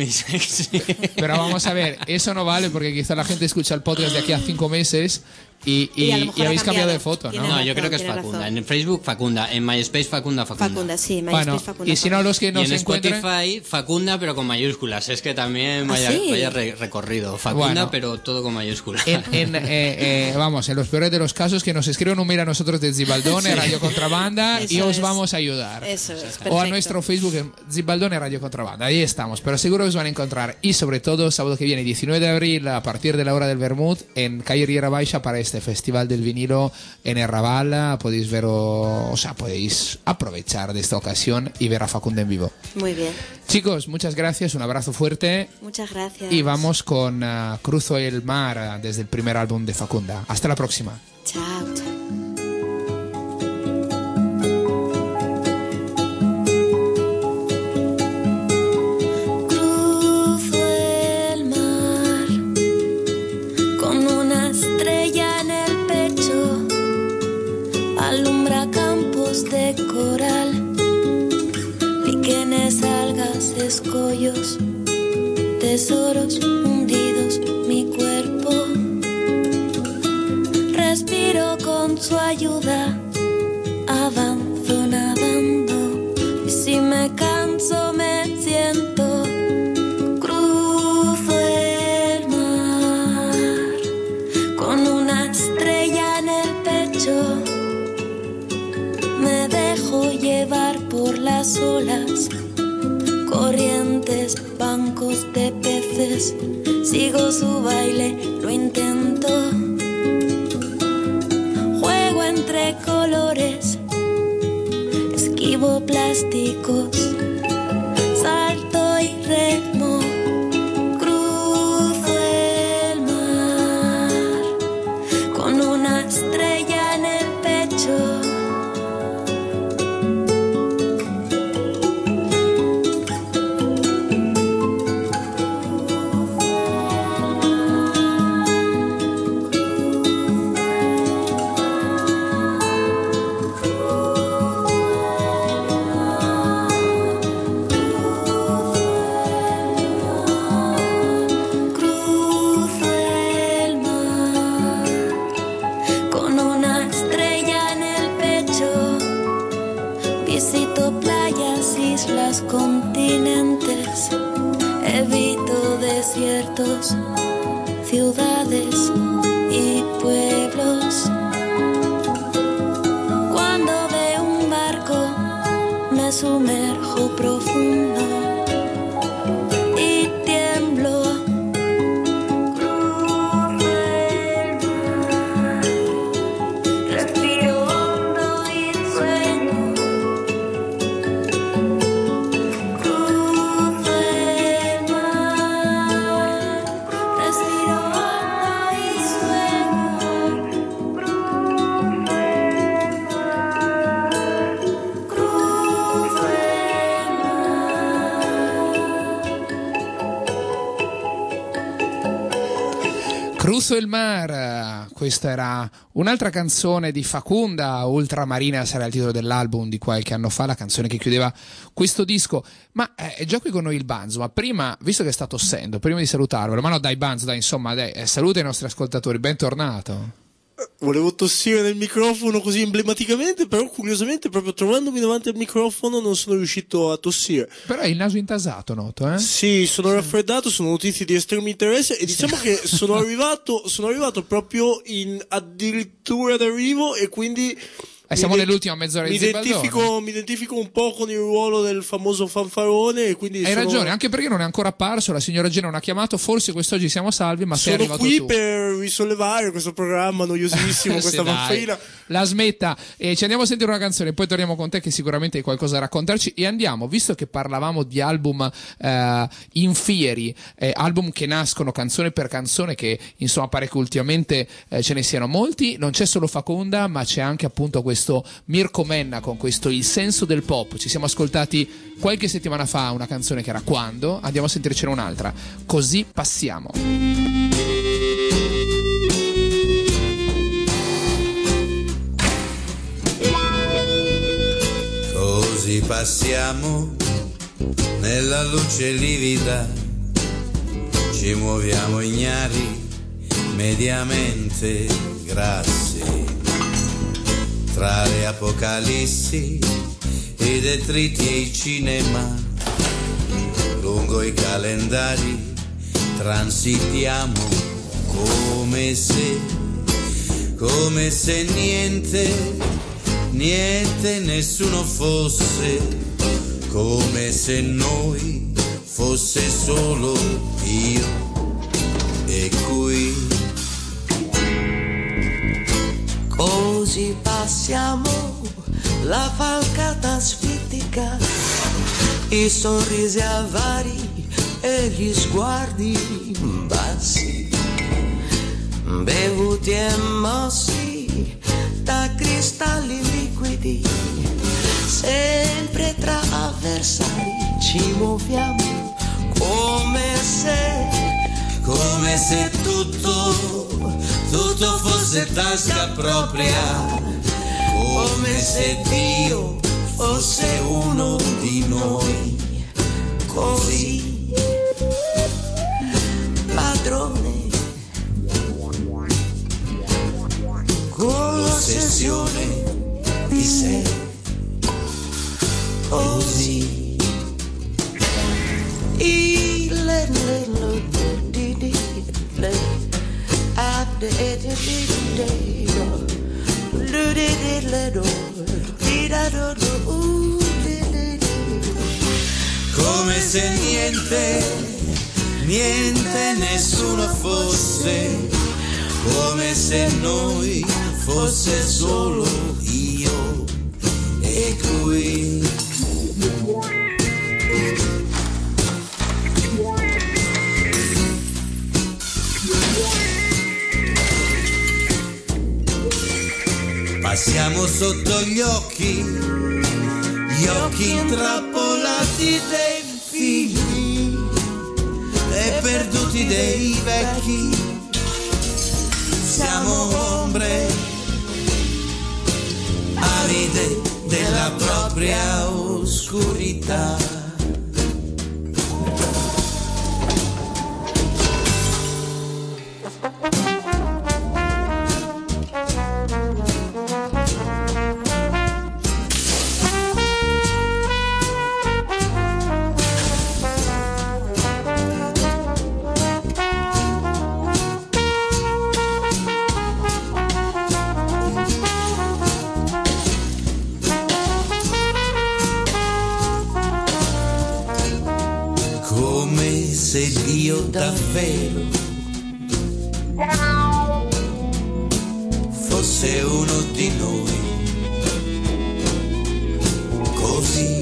Pero vamos a ver, eso no vale porque quizá la gente escucha el podcast de aquí a 5 meses y habéis cambiado de foto, ¿no? No, yo creo que es Facunda. Razón. En Facebook, Facunda. En MySpace, Facunda. Facunda, sí, MySpace, Facunda. Y si no, los que no se encuentren... Spotify, Facunda, pero con mayúsculas. Es que también vaya recorrido. Facunda, pero todo con mayúsculas. Vamos, en los peores de los casos, que nos escriban un mail a nosotros de Zibaldone, Radio Contrabanda, y os vamos a ayudar. Eso es, perfecto. O a nuestro Facebook, Zibaldone, Radio Contrabanda. Ahí estamos, pero seguro os van a encontrar. Y sobre todo, sábado que viene, 19 de abril, a partir de la hora del Vermut, en Calle Riera Baixa, para este Festival del Vinilo en Errabala. Podéis ver, podéis aprovechar de esta ocasión y ver a Facunda en vivo. Muy bien. Chicos, muchas gracias, un abrazo fuerte. Muchas gracias. Y vamos con Cruzo el mar desde el primer álbum de Facunda. Hasta la próxima. Chao. De coral, líquenes, algas, escollos, tesoros hundidos, mi cuerpo. Respiro con su ayuda, avanzo nadando, y si me canso me siento. Cruzo el mar con una estrella en el pecho. Me dejo llevar por las olas, corrientes, bancos de peces. Sigo su baile, lo intento. Juego entre colores, esquivo plásticos, salto y remo. Cruzo el mar con una estrella en el pecho. islas, continentes, evito desiertos, ciudades y pueblos. Cuando veo un barco me sumerjo profundo y tiemblo. Respiro hondo y sueño. Cruzo el mar. Respiro hondo y sueño. Cruzo el mar. Cruzo il mar, questa era un'altra canzone di Facunda, Ultramarina sarà il titolo dell'album di qualche anno fa, la canzone che chiudeva questo disco. Ma è già qui con noi il Banzo, ma prima, visto che sta tossendo, prima di salutarvelo, ma no dai Banzo, dai, insomma, dai, saluta i nostri ascoltatori, bentornato. Volevo tossire nel microfono così emblematicamente, però curiosamente proprio trovandomi davanti al microfono non sono riuscito a tossire. Però hai il naso intasato, noto, eh? Sì, sono raffreddato, sono notizie di estremo interesse e diciamo che sono arrivato proprio in addirittura d'arrivo e quindi siamo nell'ultima mezz'ora di Zibaldone. Mi identifico un po' con il ruolo del famoso fanfarone e quindi hai ragione, anche perché non è ancora apparso, la signora Gina non ha chiamato, forse quest'oggi siamo salvi, ma sei arrivato tu. Sono qui per risollevare questo programma noiosissimo, questa fanfarina. La smetta, e ci andiamo a sentire una canzone, poi torniamo con te che sicuramente hai qualcosa da raccontarci, e andiamo, visto che parlavamo di album in fieri, album che nascono canzone per canzone, che insomma pare che ultimamente ce ne siano molti, non c'è solo Facunda ma c'è anche appunto questo Mirko Menna con questo Il senso del pop. Ci siamo ascoltati qualche settimana fa una canzone che era Quando, andiamo a sentircene un'altra, Così passiamo. Così passiamo nella luce livida, ci muoviamo ignari, mediamente grassi, tra le apocalissi, i detriti e i cinema, lungo i calendari transitiamo come se niente, nessuno fosse, come se noi fosse solo io e qui. Così passiamo la falcata asfittica, i sorrisi avari e gli sguardi bassi, bevuti e mossi da cristalli liquidi, sempre tra avversari ci muoviamo come se tutto fosse tasca propria, come se Dio fosse uno di noi, così padrone, con l'ossessione di sé, così. Come se niente, nessuno fosse, come se noi fosse solo io e qui. Passiamo sotto gli occhi intrappolati dei figli e perduti dei vecchi. Siamo ombre aride della propria oscurità. se Dio davvero fosse uno di noi, così.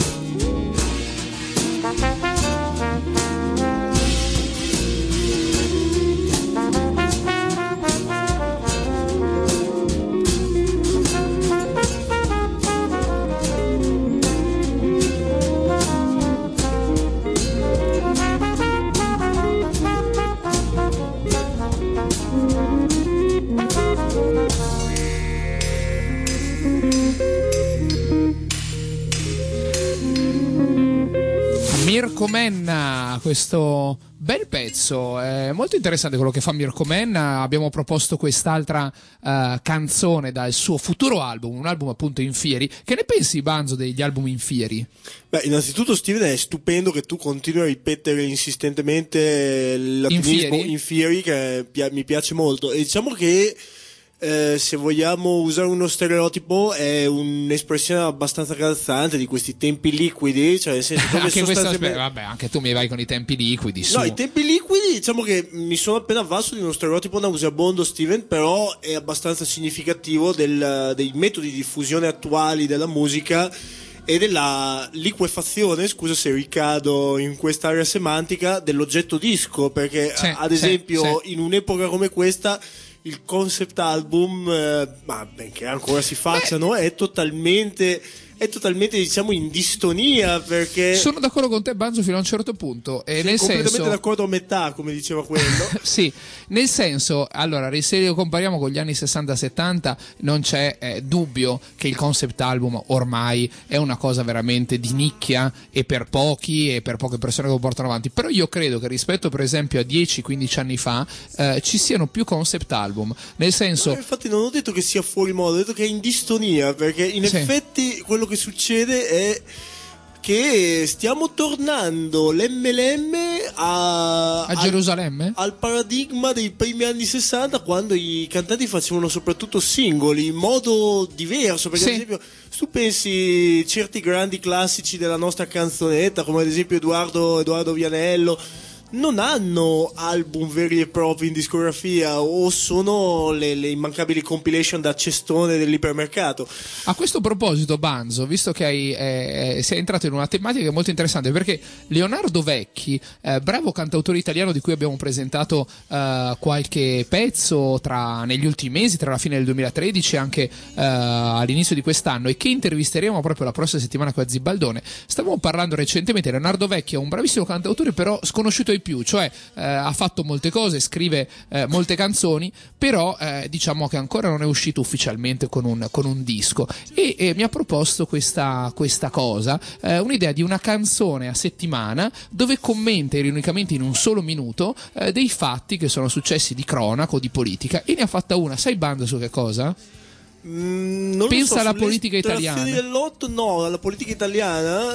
Mirko Menna, questo bel pezzo, è molto interessante quello che fa Mirko Menna. Abbiamo proposto quest'altra canzone dal suo futuro album, un album appunto in fieri. Che ne pensi, Banzo, degli album in fieri? Beh, innanzitutto, Steven, è stupendo che tu continui a ripetere insistentemente il latinismo in fieri, che mi piace molto, e diciamo che se vogliamo usare uno stereotipo è un'espressione abbastanza calzante di questi tempi liquidi, cioè nel senso dove anche sostanzialmente... vabbè, anche tu mi vai con i tempi liquidi su. No, i tempi liquidi, diciamo che mi sono appena avvalso di uno stereotipo nauseabondo, Steven, però è abbastanza significativo dei metodi di diffusione attuali della musica e della liquefazione, scusa se ricado in quest'area semantica, dell'oggetto disco, perché ad esempio in un'epoca come questa il concept album, ma benché ancora si facciano, è totalmente diciamo in distonia, perché sono d'accordo con te, Banzo, fino a un certo punto, e nel completamente senso d'accordo a metà, come diceva quello. sì, nel senso, allora, se lo compariamo con gli anni 60-70 non c'è dubbio che il concept album ormai è una cosa veramente di nicchia e per pochi e per poche persone che lo portano avanti, però io credo che rispetto per esempio a 10-15 anni fa ci siano più concept album, nel senso infatti non ho detto che sia fuori moda, ho detto che è in distonia, perché in effetti quello che succede è che stiamo tornando l'MLM a Gerusalemme, al paradigma dei primi anni 60, quando i cantanti facevano soprattutto singoli in modo diverso, perché ad esempio tu pensi certi grandi classici della nostra canzonetta, come ad esempio Edoardo Vianello, non hanno album veri e propri in discografia, o sono le immancabili compilation da cestone dell'ipermercato. A questo proposito, Banzo, visto che sei entrato in una tematica molto interessante, perché Leonardo Vecchi, bravo cantautore italiano di cui abbiamo presentato qualche pezzo negli ultimi mesi, tra la fine del 2013 e anche all'inizio di quest'anno, e che intervisteremo proprio la prossima settimana con Zibaldone, stavamo parlando recentemente. Leonardo Vecchi è un bravissimo cantautore, però sconosciuto ai più, cioè ha fatto molte cose, scrive molte canzoni, però diciamo che ancora non è uscito ufficialmente con un disco, e mi ha proposto questa cosa, un'idea di una canzone a settimana dove commenta ironicamente in un solo minuto dei fatti che sono successi di cronaca o di politica, e ne ha fatta una, sai, Bando, su che cosa? Non pensa so, alla politica italiana. No, alla politica italiana,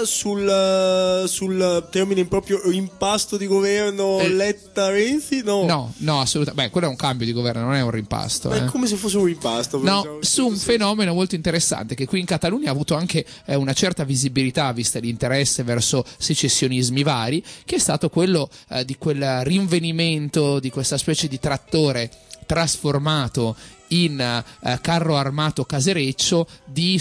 sul termine proprio rimpasto di governo Letta-Renzi, no, assolutamente. Beh, quello è un cambio di governo, non è un rimpasto. È come se fosse un rimpasto. No, su un fenomeno molto interessante che qui in Catalogna ha avuto anche una certa visibilità, vista l'interesse verso secessionismi vari, che è stato quello di quel rinvenimento di questa specie di trattore trasformato in carro armato casereccio di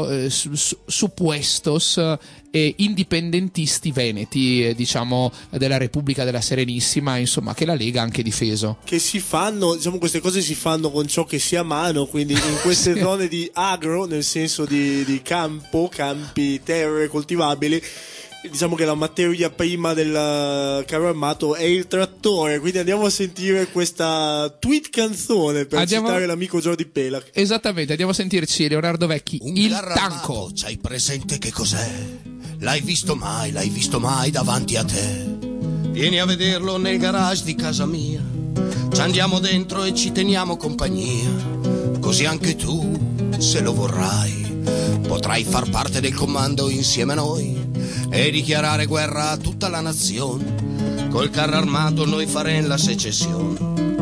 suppuestos indipendentisti veneti, diciamo della Repubblica della Serenissima, insomma, che la Lega ha anche difeso. Che si fanno, diciamo, queste cose si fanno con ciò che si ha a mano, quindi in queste zone di agro, nel senso di campi, terre coltivabili, diciamo che la materia prima del carro armato è il trattore, quindi andiamo a sentire questa tweet canzone per citare l'amico Jordi Pelac. Esattamente, andiamo a sentirci Leonardo Vecchi, Il Tanco. C'hai presente che cos'è? L'hai visto mai davanti a te? Vieni a vederlo nel garage di casa mia, ci andiamo dentro e ci teniamo compagnia, così anche tu, se lo vorrai, potrai far parte del comando insieme a noi e dichiarare guerra a tutta la nazione. Col carro armato noi faremo la secessione.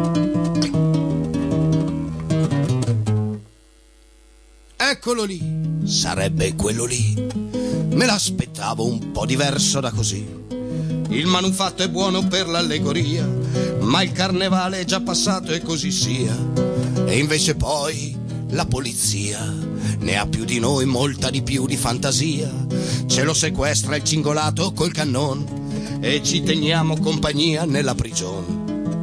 Eccolo lì, sarebbe quello lì. Me l'aspettavo un po' diverso da così. il manufatto è buono per l'allegoria, ma il carnevale è già passato e così sia. E invece poi la polizia ne ha più di noi, molta di più di fantasia. Ce lo sequestra il cingolato col cannon e ci teniamo compagnia nella prigione.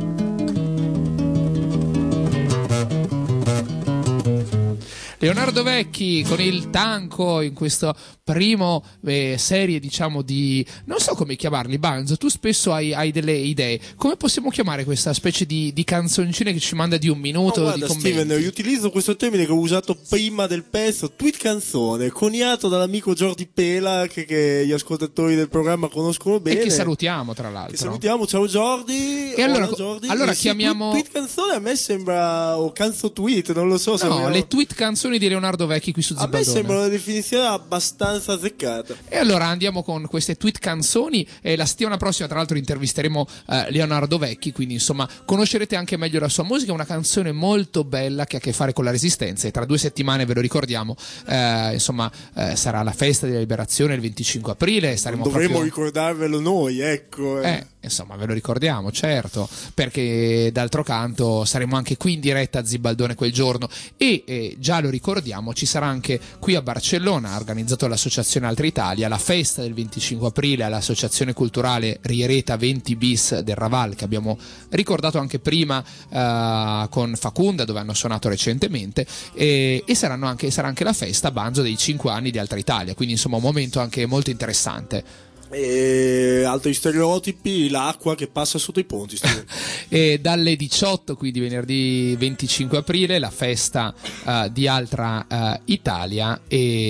Leonardo Vecchi con il Tanco in questo primo serie, diciamo, di, non so come chiamarli. Banzo, tu spesso hai delle idee, come possiamo chiamare questa specie di canzoncine che ci manda di un minuto? Guarda, di commenti? Steven, io utilizzo questo termine che ho usato prima del pezzo, tweet canzone, coniato dall'amico Jordi Pela, che gli ascoltatori del programma conoscono bene, e che salutiamo tra l'altro. Che salutiamo, ciao Jordi. E allora, Jordi. allora sì, chiamiamo tweet canzone a me sembra, o canzo tweet, non lo so se no, le tweet canzoni di Leonardo Vecchi qui su Zibaldone. A me sembra una definizione abbastanza azzeccata. E allora andiamo con queste tweet canzoni, e la settimana prossima tra l'altro intervisteremo Leonardo Vecchi, quindi insomma conoscerete anche meglio la sua musica. Una canzone molto bella che ha a che fare con la Resistenza, e tra 2 settimane, ve lo ricordiamo, sarà la festa della liberazione il 25 aprile. Dovremmo ricordarvelo noi, ecco. Insomma, ve lo ricordiamo, certo, perché d'altro canto saremo anche qui in diretta a Zibaldone quel giorno, e già lo ricordiamo, ci sarà anche qui a Barcellona, organizzato dall'Associazione Altra Italia, la festa del 25 aprile all'Associazione Culturale Riereta 20 bis del Raval, che abbiamo ricordato anche prima con Facunda, dove hanno suonato recentemente, e sarà anche la festa Banzo dei 5 anni di Altra Italia, quindi insomma un momento anche molto interessante. E altri stereotipi, l'acqua che passa sotto i ponti. E dalle 18, quindi venerdì 25 aprile, la festa di Altra Italia,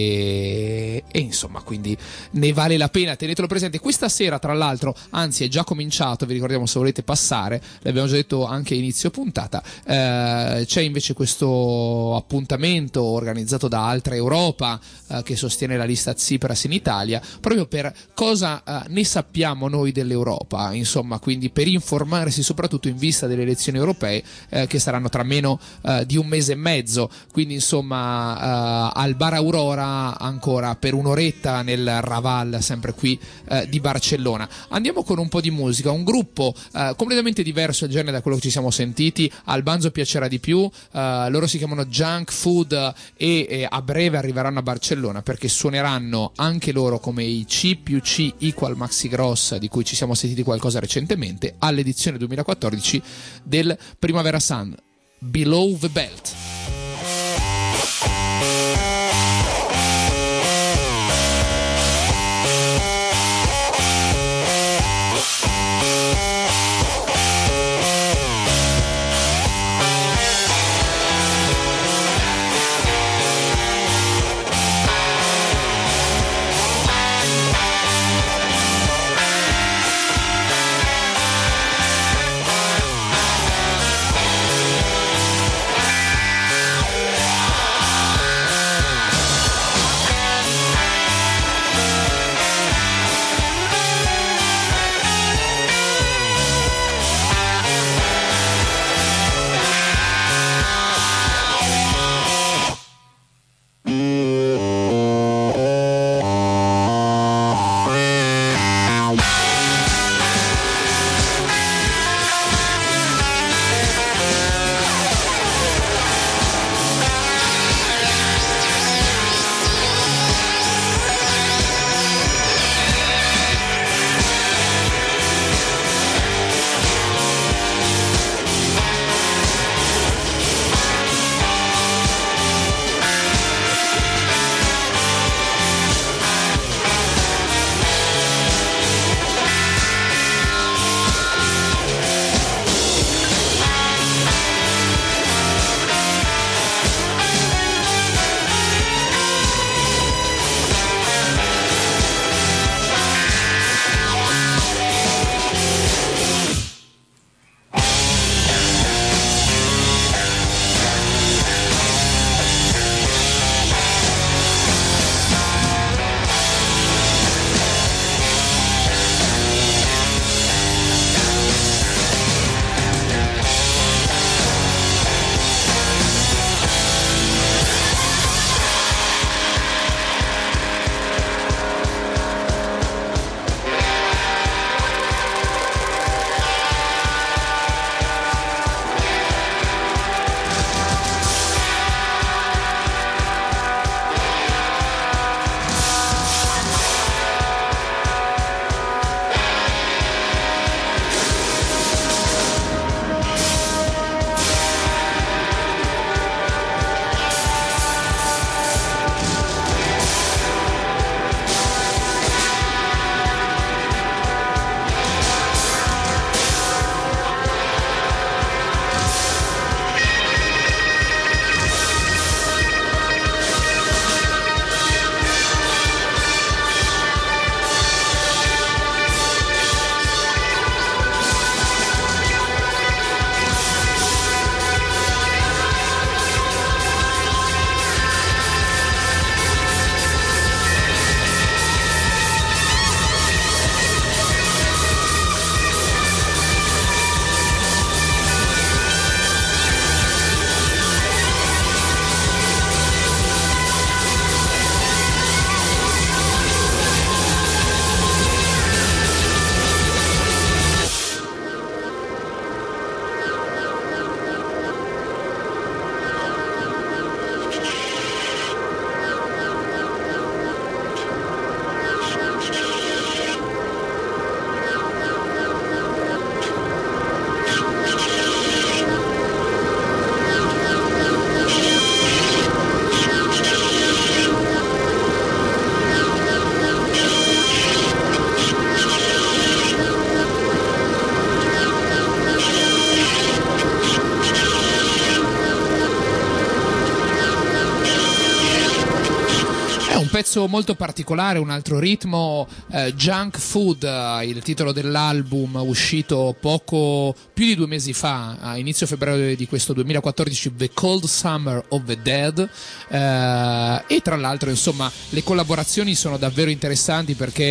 e insomma quindi ne vale la pena, tenetelo presente. Questa sera tra l'altro, anzi è già cominciato, vi ricordiamo se volete passare, l'abbiamo già detto anche inizio puntata, c'è invece questo appuntamento organizzato da Altra Europa, che sostiene la lista Tsipras in Italia, proprio per cosa ne sappiamo noi dell'Europa, insomma, quindi per informarsi soprattutto in vista delle elezioni europee che saranno tra meno di un mese e mezzo, quindi insomma al Bar Aurora ancora per un'oretta nel Raval, sempre qui di Barcellona. Andiamo con un po' di musica, un gruppo completamente diverso il genere da quello che ci siamo sentiti, al Banzo piacerà di più, loro si chiamano Junk Food e a breve arriveranno a Barcellona, perché suoneranno anche loro come i C+C Equal Maxi Gross, di cui ci siamo sentiti qualcosa recentemente, all'edizione 2014 del Primavera Sun, Below the Belt. pezzo molto particolare, un altro ritmo, Junk Food, il titolo dell'album uscito poco più di 2 mesi fa, a inizio febbraio di questo 2014, The Cold Summer of the Dead, e tra l'altro insomma le collaborazioni sono davvero interessanti perché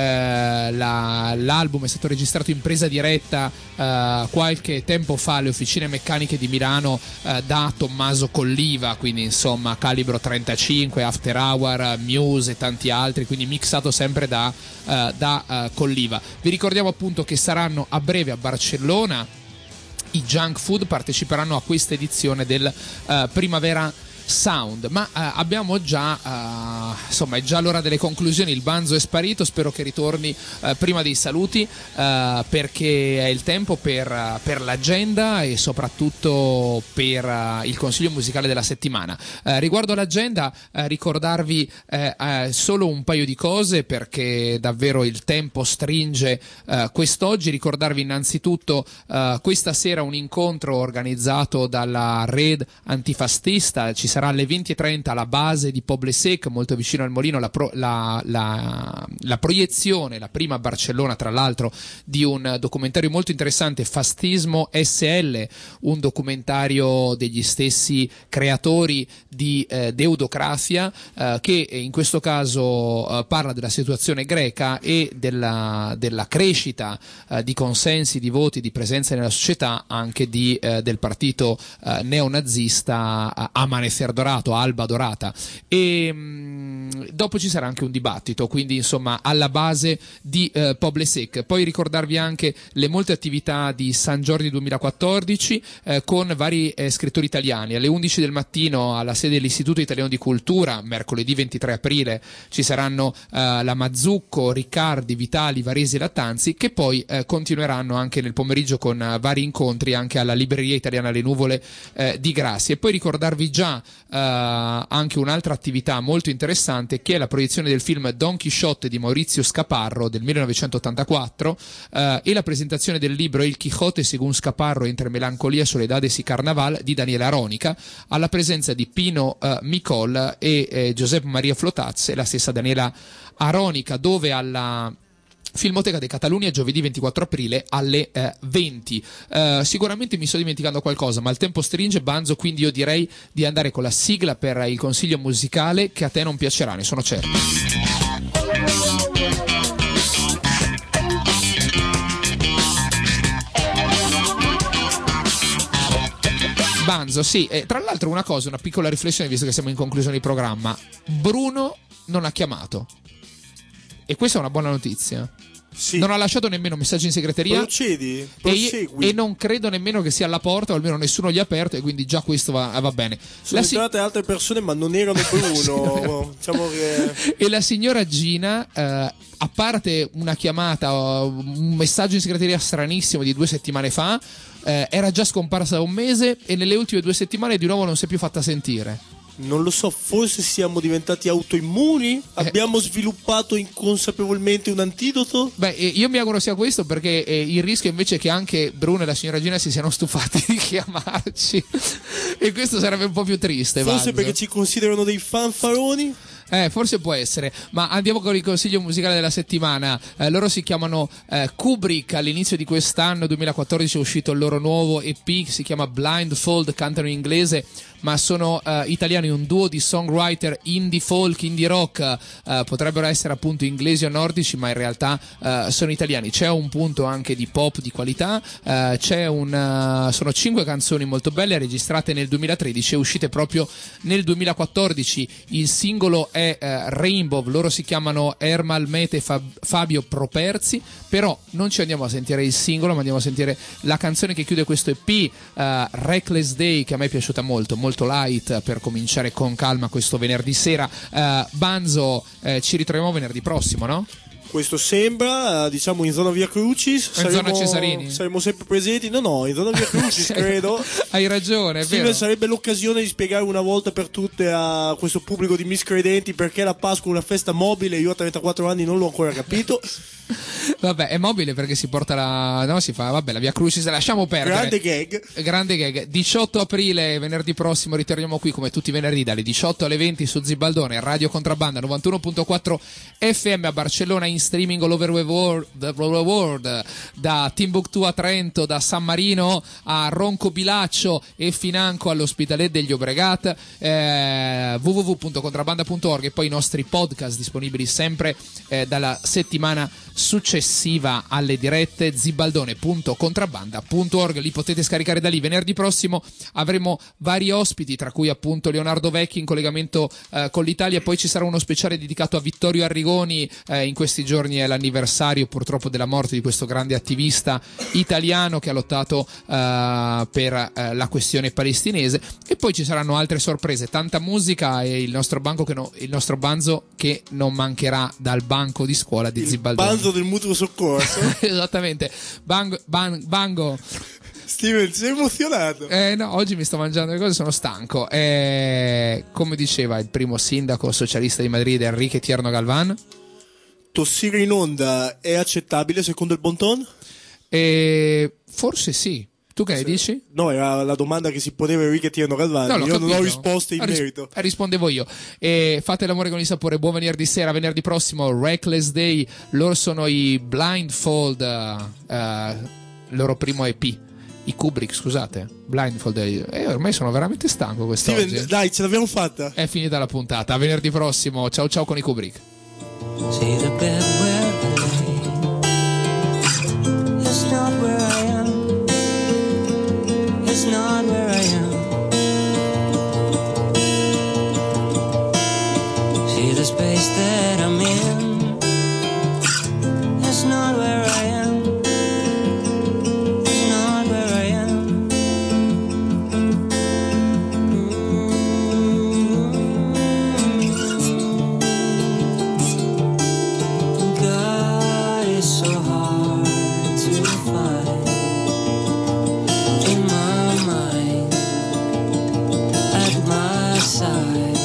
l'album è stato registrato in presa diretta qualche tempo fa alle Officine Meccaniche di Milano da Tommaso Colliva, quindi insomma calibro 35, After Hour, Muse e tanti altri, quindi mixato sempre da Colliva. Vi ricordiamo appunto che saranno a breve a Barcellona. I Junk Food parteciperanno a questa edizione del Primavera Sound, ma abbiamo già insomma è già l'ora delle conclusioni. Il Banzo è sparito, spero che ritorni prima dei saluti, perché è il tempo per l'agenda e soprattutto per il consiglio musicale della settimana. Riguardo l'agenda, ricordarvi solo un paio di cose perché davvero il tempo stringe quest'oggi. Ricordarvi innanzitutto questa sera un incontro organizzato dalla Red Antifascista. Ci sarà alle 20:30 alla base di Poblesec, molto vicino al Molino, la proiezione, la prima a Barcellona tra l'altro, di un documentario molto interessante, Fascismo SL, un documentario degli stessi creatori di Deudocrazia, che in questo caso parla della situazione greca e della crescita di consensi, di voti, di presenza nella società anche del partito neonazista Amanecer Dorato, Alba Dorata, e dopo ci sarà anche un dibattito, quindi insomma alla base di Poblesec. Poi ricordarvi anche le molte attività di San Giorgi 2014 con vari scrittori italiani. Alle 11 del mattino alla sede dell'Istituto Italiano di Cultura, mercoledì 23 aprile, ci saranno la Mazzucco, Riccardi, Vitali, Varesi e Lattanzi, che poi continueranno anche nel pomeriggio con vari incontri anche alla Libreria Italiana Le Nuvole di Grassi. E poi ricordarvi già anche un'altra attività molto interessante, che è la proiezione del film Don Chisciotte di Maurizio Scaparro del 1984 e la presentazione del libro Il Quijote según Scaparro entre melancolia, soledades y carnaval di Daniela Aronica, alla presenza di Pino Micol e Giuseppe Maria Flotaz e la stessa Daniela Aronica, dove alla Filmoteca de Catalunya giovedì 24 aprile alle 20. Sicuramente mi sto dimenticando qualcosa, ma il tempo stringe, Banzo, quindi io direi di andare con la sigla per il consiglio musicale, che a te non piacerà, ne sono certo. Banzo, sì, tra l'altro una piccola riflessione, visto che siamo in conclusione di programma. Bruno non ha chiamato. E questa è una buona notizia. Sì. Non ha lasciato nemmeno messaggi in segreteria. Prosegui. E non credo nemmeno che sia alla porta, o almeno nessuno gli ha aperto, e quindi già questo va bene. Sono entrate altre persone, ma non erano Bruno. Diciamo che... E la signora Gina, a parte una chiamata, un messaggio in segreteria stranissimo di 2 settimane fa, era già scomparsa da un mese, e nelle ultime 2 settimane di nuovo non si è più fatta sentire. Non lo so, forse siamo diventati autoimmuni? Abbiamo sviluppato inconsapevolmente un antidoto? Beh, io mi auguro sia questo, perché il rischio invece è che anche Bruno e la signora Gina si siano stufati di chiamarci e questo sarebbe un po' più triste. Forse Banzo, perché ci considerano dei fanfaroni? Forse può essere, ma andiamo con il consiglio musicale della settimana. Loro si chiamano Kubrick. All'inizio di quest'anno 2014 è uscito il loro nuovo EP, si chiama Blindfold, cantano in inglese ma sono italiani, un duo di songwriter indie folk, indie rock, potrebbero essere appunto inglesi o nordici, ma in realtà sono italiani. C'è un punto anche di pop di qualità, sono 5 canzoni molto belle registrate nel 2013 e uscite proprio nel 2014. Il singolo è Rainbow, loro si chiamano Ermal Mete e Fabio Properzi, però non ci andiamo a sentire il singolo, ma andiamo a sentire la canzone che chiude questo EP, Reckless Day, che a me è piaciuta molto, molto light per cominciare con calma questo venerdì sera. Banzo, ci ritroviamo venerdì prossimo, no? Questo sembra, diciamo, in zona Via Crucis. Zona Cesarini. Saremo sempre presenti. No, in zona Via Crucis, credo. Hai ragione, è vero. Sarebbe l'occasione di spiegare una volta per tutte a questo pubblico di miscredenti perché la Pasqua è una festa mobile. Io a 34 anni non l'ho ancora capito. Vabbè, è mobile perché si porta la Via Crucis, lasciamo perdere. Grande gag. 18 aprile, venerdì prossimo, ritorniamo qui come tutti i venerdì dalle 18 alle 20 su Zibaldone, Radio Contrabbanda 91.4 FM a Barcellona, in streaming all over the world, da Timbuktu a Trento, da San Marino a Roncobilaccio e financo all'Hospitalet degli Llobregat, www.contrabbanda.org, e poi i nostri podcast disponibili sempre dalla settimana successiva alle dirette, zibaldone.contrabbanda.org, li potete scaricare da lì. Venerdì prossimo avremo vari ospiti, tra cui appunto Leonardo Vecchi in collegamento con l'Italia, e poi ci sarà uno speciale dedicato a Vittorio Arrigoni. In questi giorni è l'anniversario purtroppo della morte di questo grande attivista italiano che ha lottato per la questione palestinese, e poi ci saranno altre sorprese, tanta musica e il nostro banzo che non mancherà dal banco di scuola di Zibaldone. Del mutuo soccorso. Esattamente. Bango. Steven, sei emozionato? No, oggi mi sto mangiando le cose, sono stanco. Come diceva il primo sindaco socialista di Madrid, Enrique Tierno Galván, tossire in onda è accettabile secondo il bon ton? Forse sì. Tu che ne dici? No, era la domanda che si poneva Enrique Tierno Galván. Io non ho risposte in merito. Rispondevo io. Fate l'amore con il sapore. Buon venerdì sera. Venerdì prossimo Reckless Day. Loro sono i Blindfold, loro primo EP. I Kubrick, scusate. Blindfold. Ormai sono veramente stanco quest'oggi. Steven, dai, ce l'abbiamo fatta. È finita la puntata. Venerdì prossimo. Ciao ciao con i Kubrick. See the bed where I lay. It's not where I am. It's not where I am. See the space that I'm in. It's not where I am. It's not where I am. God is so hard to find. In my mind, at my side.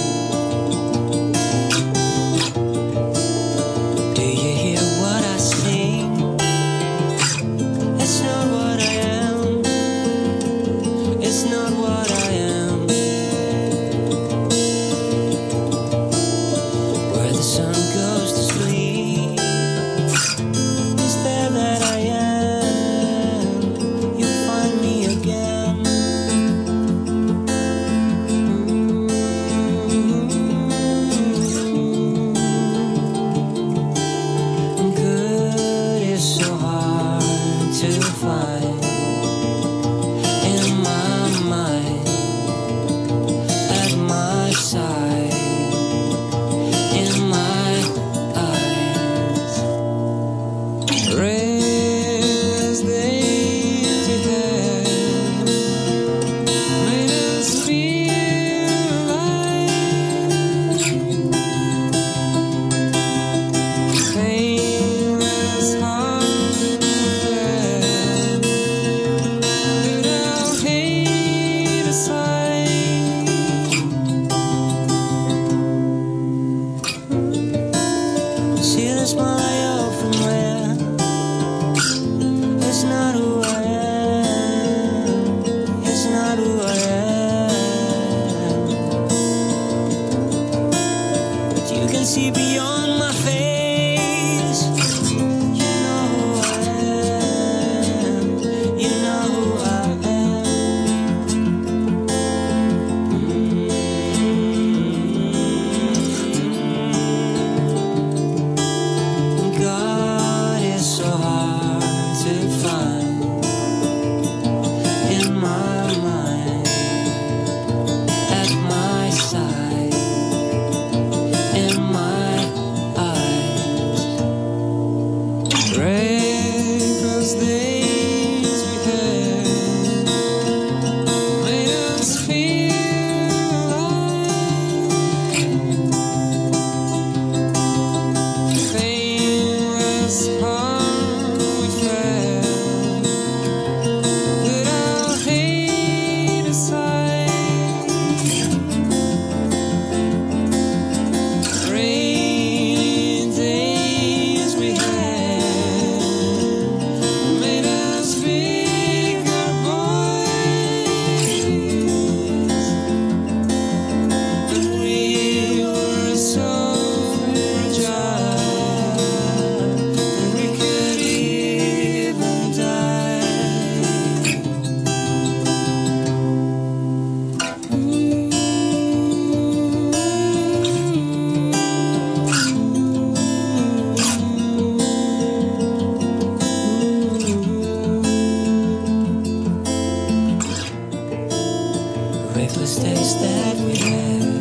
Do you hear what I sing? It's not what I am. It's not what I am. Where the sun goes to sleep, it's there that I am. You find me again. Good is so hard to find. In my mind, at my side, in my eyes. Raise days ahead, made us feel alive. Pain is hard to bear. Put our hate aside. See the smile I often wear. It's not who I am. It's not who I am. But you can see beyond my face. You know who I am. You know who I am. God is so hard to find. In my mind, at my side, in my eyes. Reckless days we had made us feel alive. Pain countless days that we had.